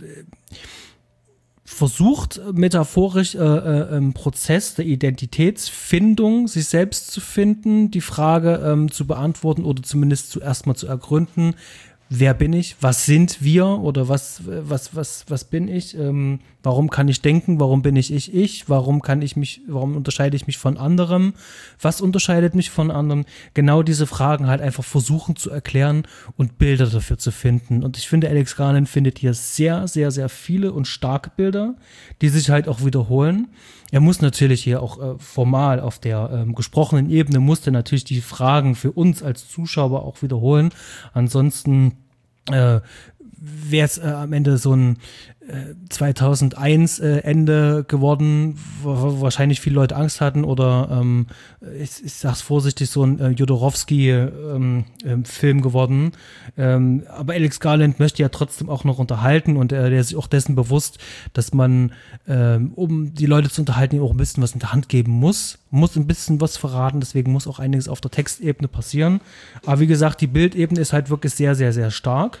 versucht metaphorisch äh, äh, im Prozess der Identitätsfindung, sich selbst zu finden, die Frage ähm, zu beantworten oder zumindest zuerst mal zu ergründen, wer bin ich, was sind wir oder was, was, was, was bin ich, ähm, warum kann ich denken, warum bin ich ich, ich, warum kann ich mich, warum unterscheide ich mich von anderem, was unterscheidet mich von anderem, genau diese Fragen halt einfach versuchen zu erklären und Bilder dafür zu finden. Und ich finde, Alex Garland findet hier sehr, sehr, sehr viele und starke Bilder, die sich halt auch wiederholen. Er muss natürlich hier auch äh, formal auf der ähm, gesprochenen Ebene, musste natürlich die Fragen für uns als Zuschauer auch wiederholen. Ansonsten äh, wäre es äh, am Ende so ein zweitausendeins äh, Ende geworden, wo wahrscheinlich viele Leute Angst hatten oder ähm, ich, ich sag's vorsichtig, so ein äh, Jodorowsky-Film ähm, geworden. Ähm, aber Alex Garland möchte ja trotzdem auch noch unterhalten und äh, der ist sich auch dessen bewusst, dass man, ähm, um die Leute zu unterhalten, auch ein bisschen was in der Hand geben muss, muss ein bisschen was verraten, deswegen muss auch einiges auf der Textebene passieren. Aber wie gesagt, die Bildebene ist halt wirklich sehr, sehr, sehr stark.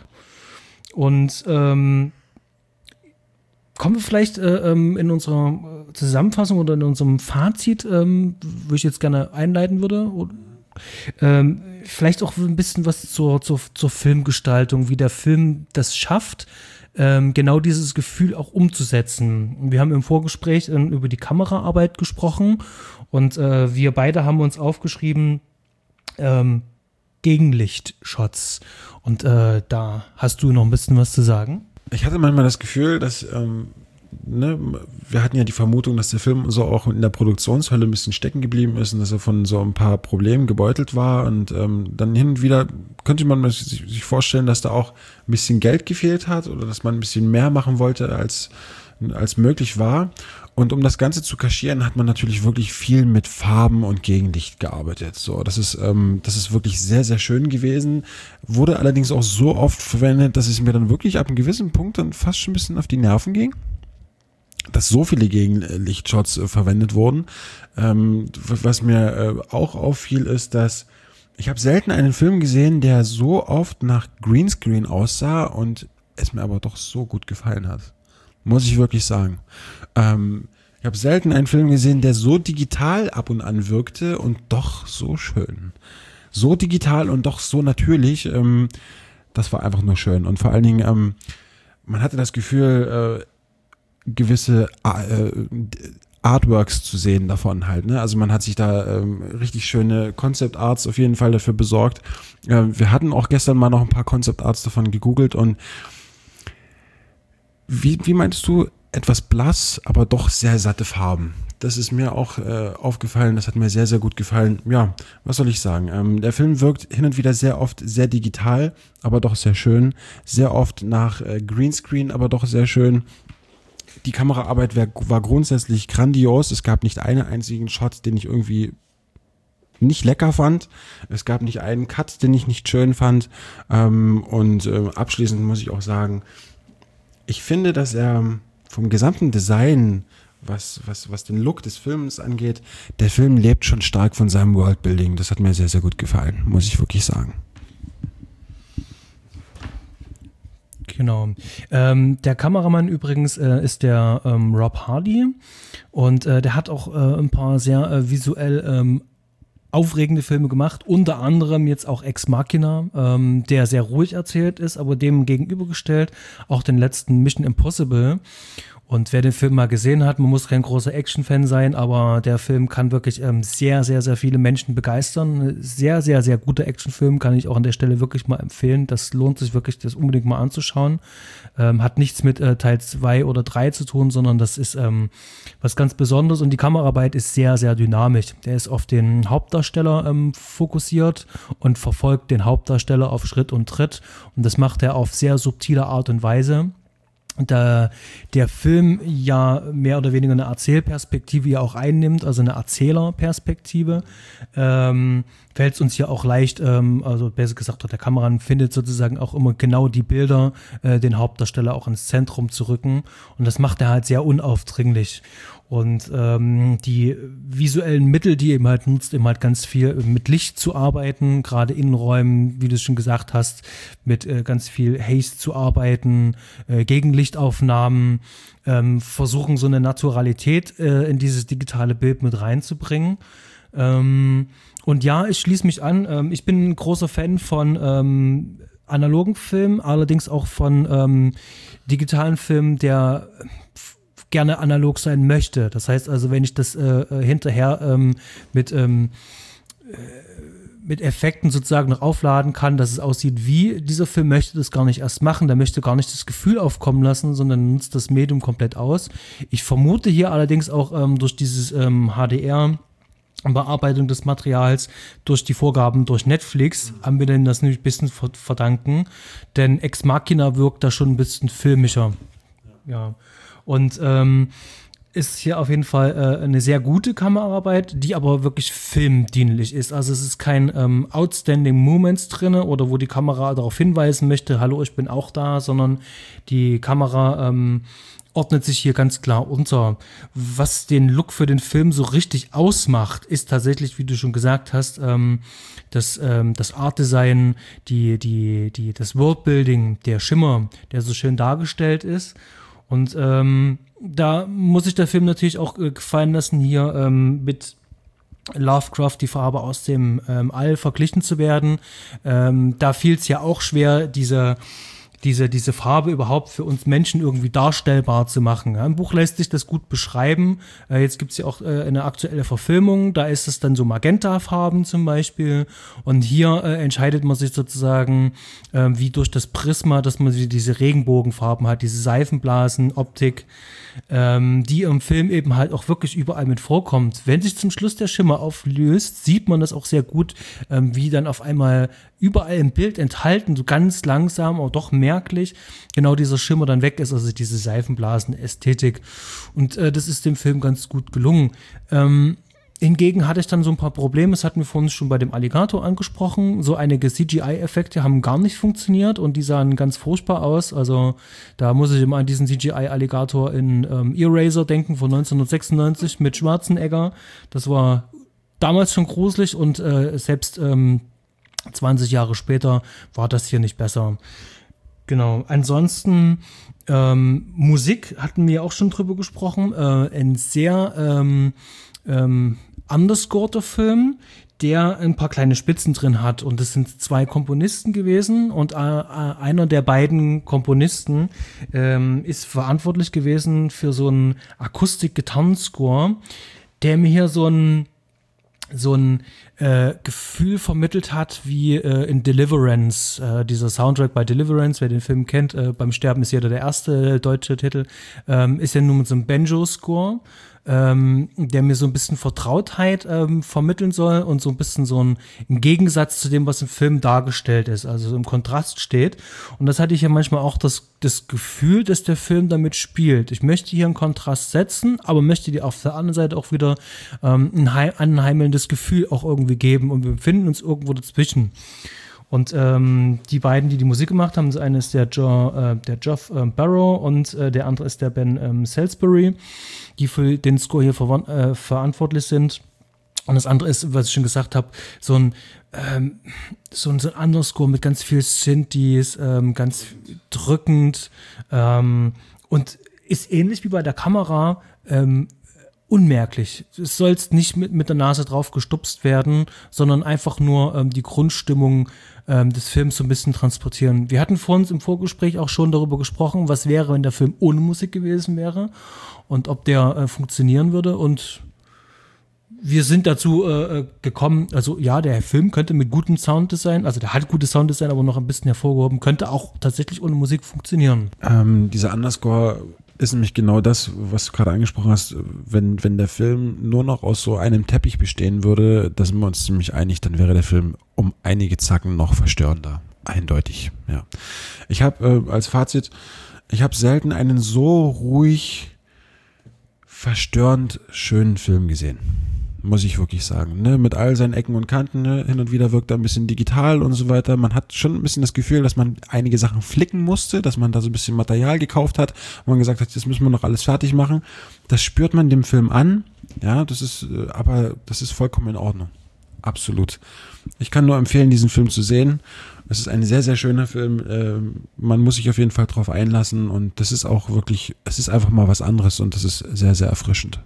Und ähm, kommen wir vielleicht äh, in unserer Zusammenfassung oder in unserem Fazit, ähm, wo ich jetzt gerne einleiten würde, oder, ähm, vielleicht auch ein bisschen was zur, zur, zur Filmgestaltung, wie der Film das schafft, ähm, genau dieses Gefühl auch umzusetzen. Wir haben im Vorgespräch ähm, über die Kameraarbeit gesprochen und äh, wir beide haben uns aufgeschrieben, ähm, Gegenlichtshots. Und äh, da hast du noch ein bisschen was zu sagen.
Ich hatte manchmal das Gefühl, dass, ähm, ne, wir hatten ja die Vermutung, dass der Film so auch in der Produktionshölle ein bisschen stecken geblieben ist und dass er von so ein paar Problemen gebeutelt war und ähm, dann hin und wieder könnte man sich, sich vorstellen, dass da auch ein bisschen Geld gefehlt hat oder dass man ein bisschen mehr machen wollte, als, als möglich war. Und um das Ganze zu kaschieren, hat man natürlich wirklich viel mit Farben und Gegenlicht gearbeitet. So, das ist, ähm, das ist wirklich sehr, sehr schön gewesen. Wurde allerdings auch so oft verwendet, dass es mir dann wirklich ab einem gewissen Punkt dann fast schon ein bisschen auf die Nerven ging, dass so viele Gegenlichtshots äh, verwendet wurden. Ähm, was mir äh, auch auffiel, ist, dass ich habe selten einen Film gesehen, der so oft nach Greenscreen aussah und es mir aber doch so gut gefallen hat. Muss ich wirklich sagen. Ähm, ich habe selten einen Film gesehen, der so digital ab und an wirkte und doch so schön. So digital und doch so natürlich. Ähm, das war einfach nur schön. Und vor allen Dingen, ähm, man hatte das Gefühl, äh, gewisse äh, Artworks zu sehen davon halt. Ne? Also man hat sich da ähm, richtig schöne Concept Arts auf jeden Fall dafür besorgt. Äh, wir hatten auch gestern mal noch ein paar Concept Arts davon gegoogelt und Wie, wie meinst du, etwas blass, aber doch sehr satte Farben? Das ist mir auch äh, aufgefallen, das hat mir sehr, sehr gut gefallen. Ja, was soll ich sagen? Ähm, der Film wirkt hin und wieder sehr oft sehr digital, aber doch sehr schön. Sehr oft nach äh, Greenscreen, aber doch sehr schön. Die Kameraarbeit wär, war grundsätzlich grandios. Es gab nicht einen einzigen Shot, den ich irgendwie nicht lecker fand. Es gab nicht einen Cut, den ich nicht schön fand. Ähm, und äh, abschließend muss ich auch sagen, ich finde, dass er vom gesamten Design, was, was, was den Look des Films angeht, der Film lebt schon stark von seinem Worldbuilding. Das hat mir sehr, sehr gut gefallen, muss ich wirklich sagen.
Genau. Ähm, der Kameramann übrigens äh, ist der ähm, Rob Hardy und äh, der hat auch äh, ein paar sehr äh, visuell ähm, aufregende Filme gemacht, unter anderem jetzt auch Ex Machina, ähm, der sehr ruhig erzählt ist, aber dem gegenübergestellt auch den letzten Mission Impossible. Und wer den Film mal gesehen hat, man muss kein großer Action-Fan sein, aber der Film kann wirklich ähm, sehr, sehr, sehr viele Menschen begeistern. Sehr, sehr, sehr guter Actionfilm, kann ich auch an der Stelle wirklich mal empfehlen. Das lohnt sich wirklich, das unbedingt mal anzuschauen. Ähm, hat nichts mit äh, Teil zwei oder drei zu tun, sondern das ist ähm, was ganz Besonderes und die Kameraarbeit ist sehr, sehr dynamisch. Der ist auf den Hauptdarsteller ähm, fokussiert und verfolgt den Hauptdarsteller auf Schritt und Tritt und das macht er auf sehr subtile Art und Weise. Da der Film ja mehr oder weniger eine Erzählperspektive ja auch einnimmt, also eine Erzählerperspektive, ähm, fällt es uns hier auch leicht, ähm, also besser gesagt, der Kameramann findet sozusagen auch immer genau die Bilder, äh, den Hauptdarsteller auch ins Zentrum zu rücken und das macht er halt sehr unaufdringlich. Und ähm, die visuellen Mittel, die eben halt nutzt, eben halt ganz viel mit Licht zu arbeiten, gerade Innenräumen, wie du es schon gesagt hast, mit äh, ganz viel Haze zu arbeiten, äh, Gegenlichtaufnahmen, ähm, versuchen so eine Naturalität äh, in dieses digitale Bild mit reinzubringen. Ähm, und ja, ich schließe mich an, ähm, ich bin ein großer Fan von ähm, analogen Filmen, allerdings auch von ähm, digitalen Filmen, der gerne analog sein möchte. Das heißt also, wenn ich das äh, hinterher ähm, mit, ähm, äh, mit Effekten sozusagen noch aufladen kann, dass es aussieht wie, dieser Film möchte das gar nicht erst machen, der möchte gar nicht das Gefühl aufkommen lassen, sondern nutzt das Medium komplett aus. Ich vermute hier allerdings auch ähm, durch dieses ähm, H D R Bearbeitung des Materials durch die Vorgaben durch Netflix, mhm. haben wir denn das nämlich ein bisschen verdanken, denn Ex Machina wirkt da schon ein bisschen filmischer. ja. Und ähm, ist hier auf jeden Fall äh, eine sehr gute Kameraarbeit, die aber wirklich filmdienlich ist. Also es ist kein ähm, Outstanding Moments drin oder wo die Kamera darauf hinweisen möchte, hallo, ich bin auch da, sondern die Kamera ähm, ordnet sich hier ganz klar unter. Was den Look für den Film so richtig ausmacht, ist tatsächlich, wie du schon gesagt hast, ähm, das, ähm, das Art-Design, die, die, die, das Worldbuilding, der Schimmer, der so schön dargestellt ist. Und ähm, da muss sich der Film natürlich auch äh, gefallen lassen, hier ähm, mit Lovecraft, die Farbe aus dem ähm, All, verglichen zu werden. Ähm, da fiel es ja auch schwer, diese Diese, diese Farbe überhaupt für uns Menschen irgendwie darstellbar zu machen. Ja, im Buch lässt sich das gut beschreiben. Äh, jetzt gibt es ja auch äh, eine aktuelle Verfilmung, da ist es dann so Magenta-Farben zum Beispiel. Und hier äh, entscheidet man sich sozusagen, äh, wie durch das Prisma, dass man diese Regenbogenfarben hat, diese Seifenblasen-Optik, ähm, die im Film eben halt auch wirklich überall mit vorkommt. Wenn sich zum Schluss der Schimmer auflöst, sieht man das auch sehr gut, ähm, wie dann auf einmal überall im Bild enthalten, so ganz langsam, aber doch merklich, genau dieser Schimmer dann weg ist, also diese Seifenblasen-Ästhetik. Und äh, das ist dem Film ganz gut gelungen. Ähm, hingegen hatte ich dann so ein paar Probleme, das hatten wir vorhin schon bei dem Alligator angesprochen, so einige C G I-Effekte haben gar nicht funktioniert und die sahen ganz furchtbar aus, also da muss ich immer an diesen C G I-Alligator in ähm, Eraser denken von neunzehnhundertsechsundneunzig mit Schwarzenegger, das war damals schon gruselig und äh, selbst ähm, zwanzig Jahre später war das hier nicht besser. Genau, ansonsten ähm, Musik hatten wir auch schon drüber gesprochen, äh, ein sehr ähm, ähm, underscorter Film, der ein paar kleine Spitzen drin hat und es sind zwei Komponisten gewesen und äh, einer der beiden Komponisten ähm, ist verantwortlich gewesen für so einen Akustik-Gitarrenscore, der mir hier so ein so ein äh, Gefühl vermittelt hat, wie äh, in Deliverance, äh, dieser Soundtrack bei Deliverance, wer den Film kennt, äh, beim Sterben ist jeder der erste deutsche Titel, ähm, ist ja nur mit so einem Banjo-Score, ähm, der mir so ein bisschen Vertrautheit ähm, vermitteln soll und so ein bisschen so ein im Gegensatz zu dem, was im Film dargestellt ist, also so im Kontrast steht. Und das hatte ich ja manchmal auch das, das Gefühl, dass der Film damit spielt. Ich möchte hier einen Kontrast setzen, aber möchte dir auf der anderen Seite auch wieder ähm, ein heim- anheimelndes Gefühl auch irgendwie geben und wir befinden uns irgendwo dazwischen. Und ähm, die beiden, die die Musik gemacht haben, das eine ist der, jo, äh, der Geoff äh, Barrow und äh, der andere ist der Ben ähm, Salisbury, die für den Score hier ver- äh, verantwortlich sind. Und das andere ist, was ich schon gesagt habe, so ein ähm, so ein, so ein anderer Score mit ganz viel Synthes, ähm, ganz drückend ähm, und ist ähnlich wie bei der Kamera ähm, unmerklich. Es soll nicht mit, mit der Nase drauf gestupst werden, sondern einfach nur ähm, die Grundstimmung ähm, des Films so ein bisschen transportieren. Wir hatten vor uns im Vorgespräch auch schon darüber gesprochen, was wäre, wenn der Film ohne Musik gewesen wäre und ob der äh, funktionieren würde und wir sind dazu äh, gekommen, also ja, der Film könnte mit gutem Sounddesign, also der hat gutes Sounddesign, aber noch ein bisschen hervorgehoben, könnte auch tatsächlich ohne Musik funktionieren.
Ähm, dieser Underscore ist nämlich genau das, was du gerade angesprochen hast. Wenn, wenn der Film nur noch aus so einem Teppich bestehen würde, da sind wir uns ziemlich einig, dann wäre der Film um einige Zacken noch verstörender. Eindeutig, ja. Ich habe äh, als Fazit, ich habe selten einen so ruhig, verstörend schönen Film gesehen. Muss ich wirklich sagen, ne, mit all seinen Ecken und Kanten, ne, hin und wieder wirkt er ein bisschen digital und so weiter. Man hat schon ein bisschen das Gefühl, dass man einige Sachen flicken musste, dass man da so ein bisschen Material gekauft hat, wo man gesagt hat, das müssen wir noch alles fertig machen. Das spürt man dem Film an, ja, das ist, aber das ist vollkommen in Ordnung. Absolut. Ich kann nur empfehlen, diesen Film zu sehen. Es ist ein sehr, sehr schöner Film. Man muss sich auf jeden Fall drauf einlassen und das ist auch wirklich, es ist einfach mal was anderes und das ist sehr, sehr erfrischend.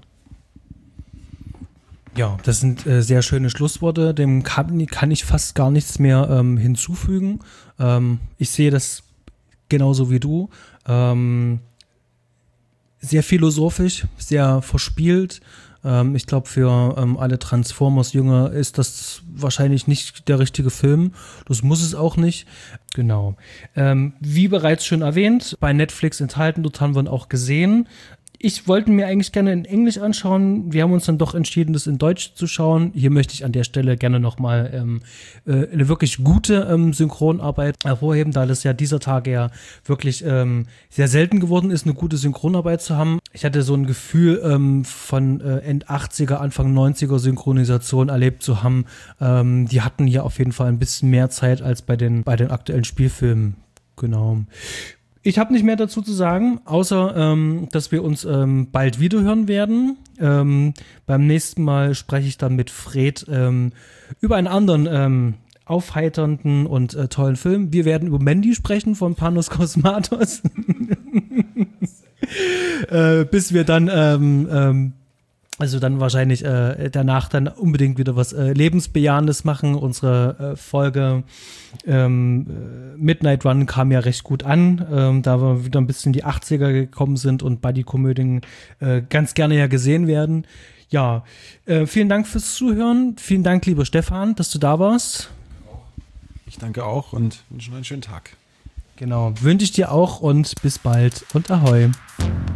Ja, das sind äh, sehr schöne Schlussworte. Dem kann, kann ich fast gar nichts mehr ähm, hinzufügen. Ähm, ich sehe das genauso wie du. Ähm, sehr philosophisch, sehr verspielt. Ähm, ich glaube, für ähm, alle Transformers-Jünger ist das wahrscheinlich nicht der richtige Film. Das muss es auch nicht. Genau. Ähm, wie bereits schon erwähnt, bei Netflix enthalten, dort haben wir ihn auch gesehen. Ich wollte mir eigentlich gerne in Englisch anschauen. Wir haben uns dann doch entschieden, das in Deutsch zu schauen. Hier möchte ich an der Stelle gerne nochmal ähm, äh, eine wirklich gute ähm, Synchronarbeit hervorheben, da das ja dieser Tage ja wirklich ähm, sehr selten geworden ist, eine gute Synchronarbeit zu haben. Ich hatte so ein Gefühl ähm, von äh, End achtziger, Anfang neunziger Synchronisation erlebt zu haben. Ähm, die hatten hier auf jeden Fall ein bisschen mehr Zeit als bei den, bei den aktuellen Spielfilmen. Genau. Ich habe nicht mehr dazu zu sagen, außer, ähm, dass wir uns ähm, bald wiederhören werden. Ähm, beim nächsten Mal spreche ich dann mit Fred ähm, über einen anderen ähm, aufheiternden und äh, tollen Film. Wir werden über Mandy sprechen von Panos Cosmatos. äh, bis wir dann ähm, ähm, Also dann wahrscheinlich äh, danach dann unbedingt wieder was äh, Lebensbejahendes machen. Unsere äh, Folge ähm, Midnight Run kam ja recht gut an, ähm, da wir wieder ein bisschen in die achtziger gekommen sind und Buddy-Komödien äh, ganz gerne ja gesehen werden. Ja, äh, vielen Dank fürs Zuhören. Vielen Dank, lieber Stefan, dass du da warst.
Ich danke auch und wünsche noch einen schönen Tag.
Genau, wünsche ich dir auch und bis bald und Ahoi.